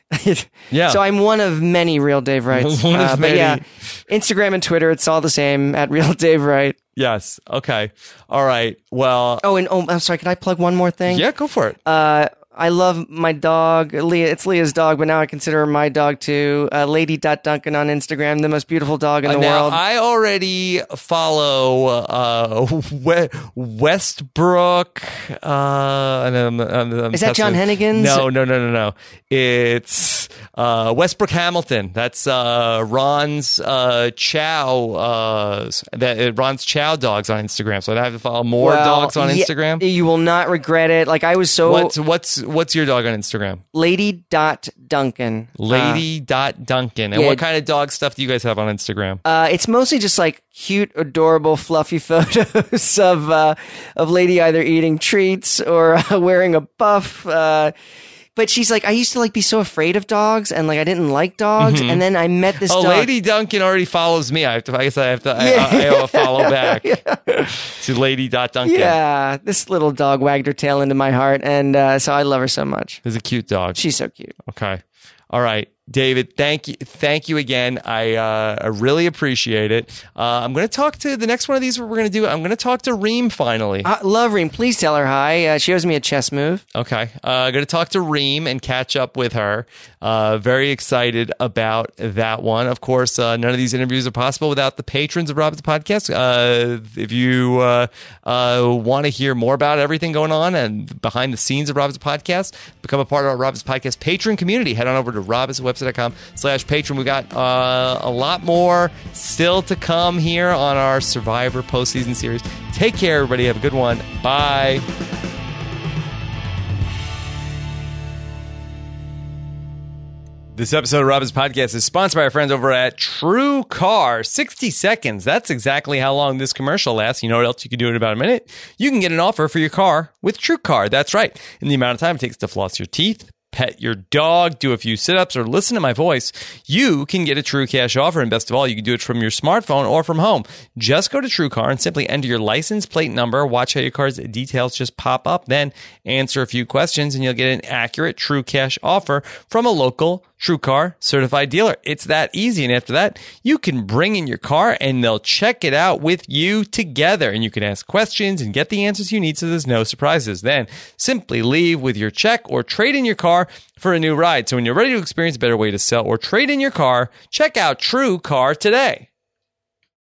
S1: Yeah.
S2: So I'm one of many real Dave Wrights.
S1: One of
S2: uh, but
S1: many.
S2: yeah, Instagram and Twitter, it's all the same at real Dave Wright.
S1: yes. Okay. All right. Well.
S2: Oh, and oh, I'm sorry. Can I plug one more thing?
S1: Yeah. Go for it.
S2: Uh, I love my dog, Leah. It's Leah's dog, but now I consider her my dog too. Uh, Lady Duncan on Instagram, the most beautiful dog in the
S1: Uh, now,
S2: world.
S1: I already follow uh, We- Westbrook. Uh, and I'm, I'm, I'm
S2: Is that John
S1: testing-
S2: Hennigan's?
S1: No, no, no, no, no. It's uh, Westbrook Hamilton. That's uh, Ron's uh, Chow. Uh, that uh, Ron's Chow dogs on Instagram. So I have to follow more
S2: Well,
S1: dogs on
S2: yeah,
S1: Instagram.
S2: You will not regret it. Like I was so
S1: What's what's what's your dog on Instagram?
S2: Lady dot Duncan.
S1: Lady dot Duncan. And
S2: yeah.
S1: what kind of dog stuff do you guys have on Instagram?
S2: Uh, it's mostly just like cute, adorable, fluffy photos of uh, of Lady either eating treats or uh, wearing a buff. Uh, but she's like, I used to like be so afraid of dogs, and like I didn't like dogs, and then I met this
S1: Oh,
S2: dog.
S1: Lady Duncan already follows me. I have to. I guess I have to. I,
S2: Yeah.
S1: I, I owe a follow back to Lady dot Duncan.
S2: Yeah, this little dog wagged her tail into my heart, and uh, so I love her so much.
S1: It's a cute dog.
S2: She's so cute.
S1: Okay. All right. David, thank you, thank you again. I uh, I really appreciate it. Uh, I'm going to talk to the next one of these. What we're going to do? I'm going to talk to Reem finally.
S2: I love Reem. Please tell her hi. Uh, she owes me a chess move.
S1: Okay, uh, I'm going to talk to Reem and catch up with her. Uh, very excited about that one. Of course, uh, none of these interviews are possible without the patrons of Rob's Podcast. Uh, if you uh, uh, want to hear more about everything going on and behind the scenes of Rob's Podcast, become a part of our Rob's Podcast patron community. Head on over to rob's website dot com slash patron. We got uh, a lot more still to come here on our Survivor postseason series. Take care, everybody. Have a good one. Bye. This episode of Rob's Podcast is sponsored by our friends over at True Car. sixty seconds. That's exactly how long this commercial lasts. You know what else you can do in about a minute? You can get an offer for your car with True Car. That's right. In the amount of time it takes to floss your teeth, pet your dog, do a few sit-ups, or listen to my voice, you can get a true cash offer. And best of all, you can do it from your smartphone or from home. Just go to TrueCar and simply enter your license plate number. Watch how your car's details just pop up. Then answer a few questions, and you'll get an accurate true cash offer from a local TrueCar certified dealer. It's that easy. And after that, you can bring in your car and they'll check it out with you together. And you can ask questions and get the answers you need so there's no surprises. Then simply leave with your check or trade in your car for a new ride. So when you're ready to experience a better way to sell or trade in your car, check out TrueCar today.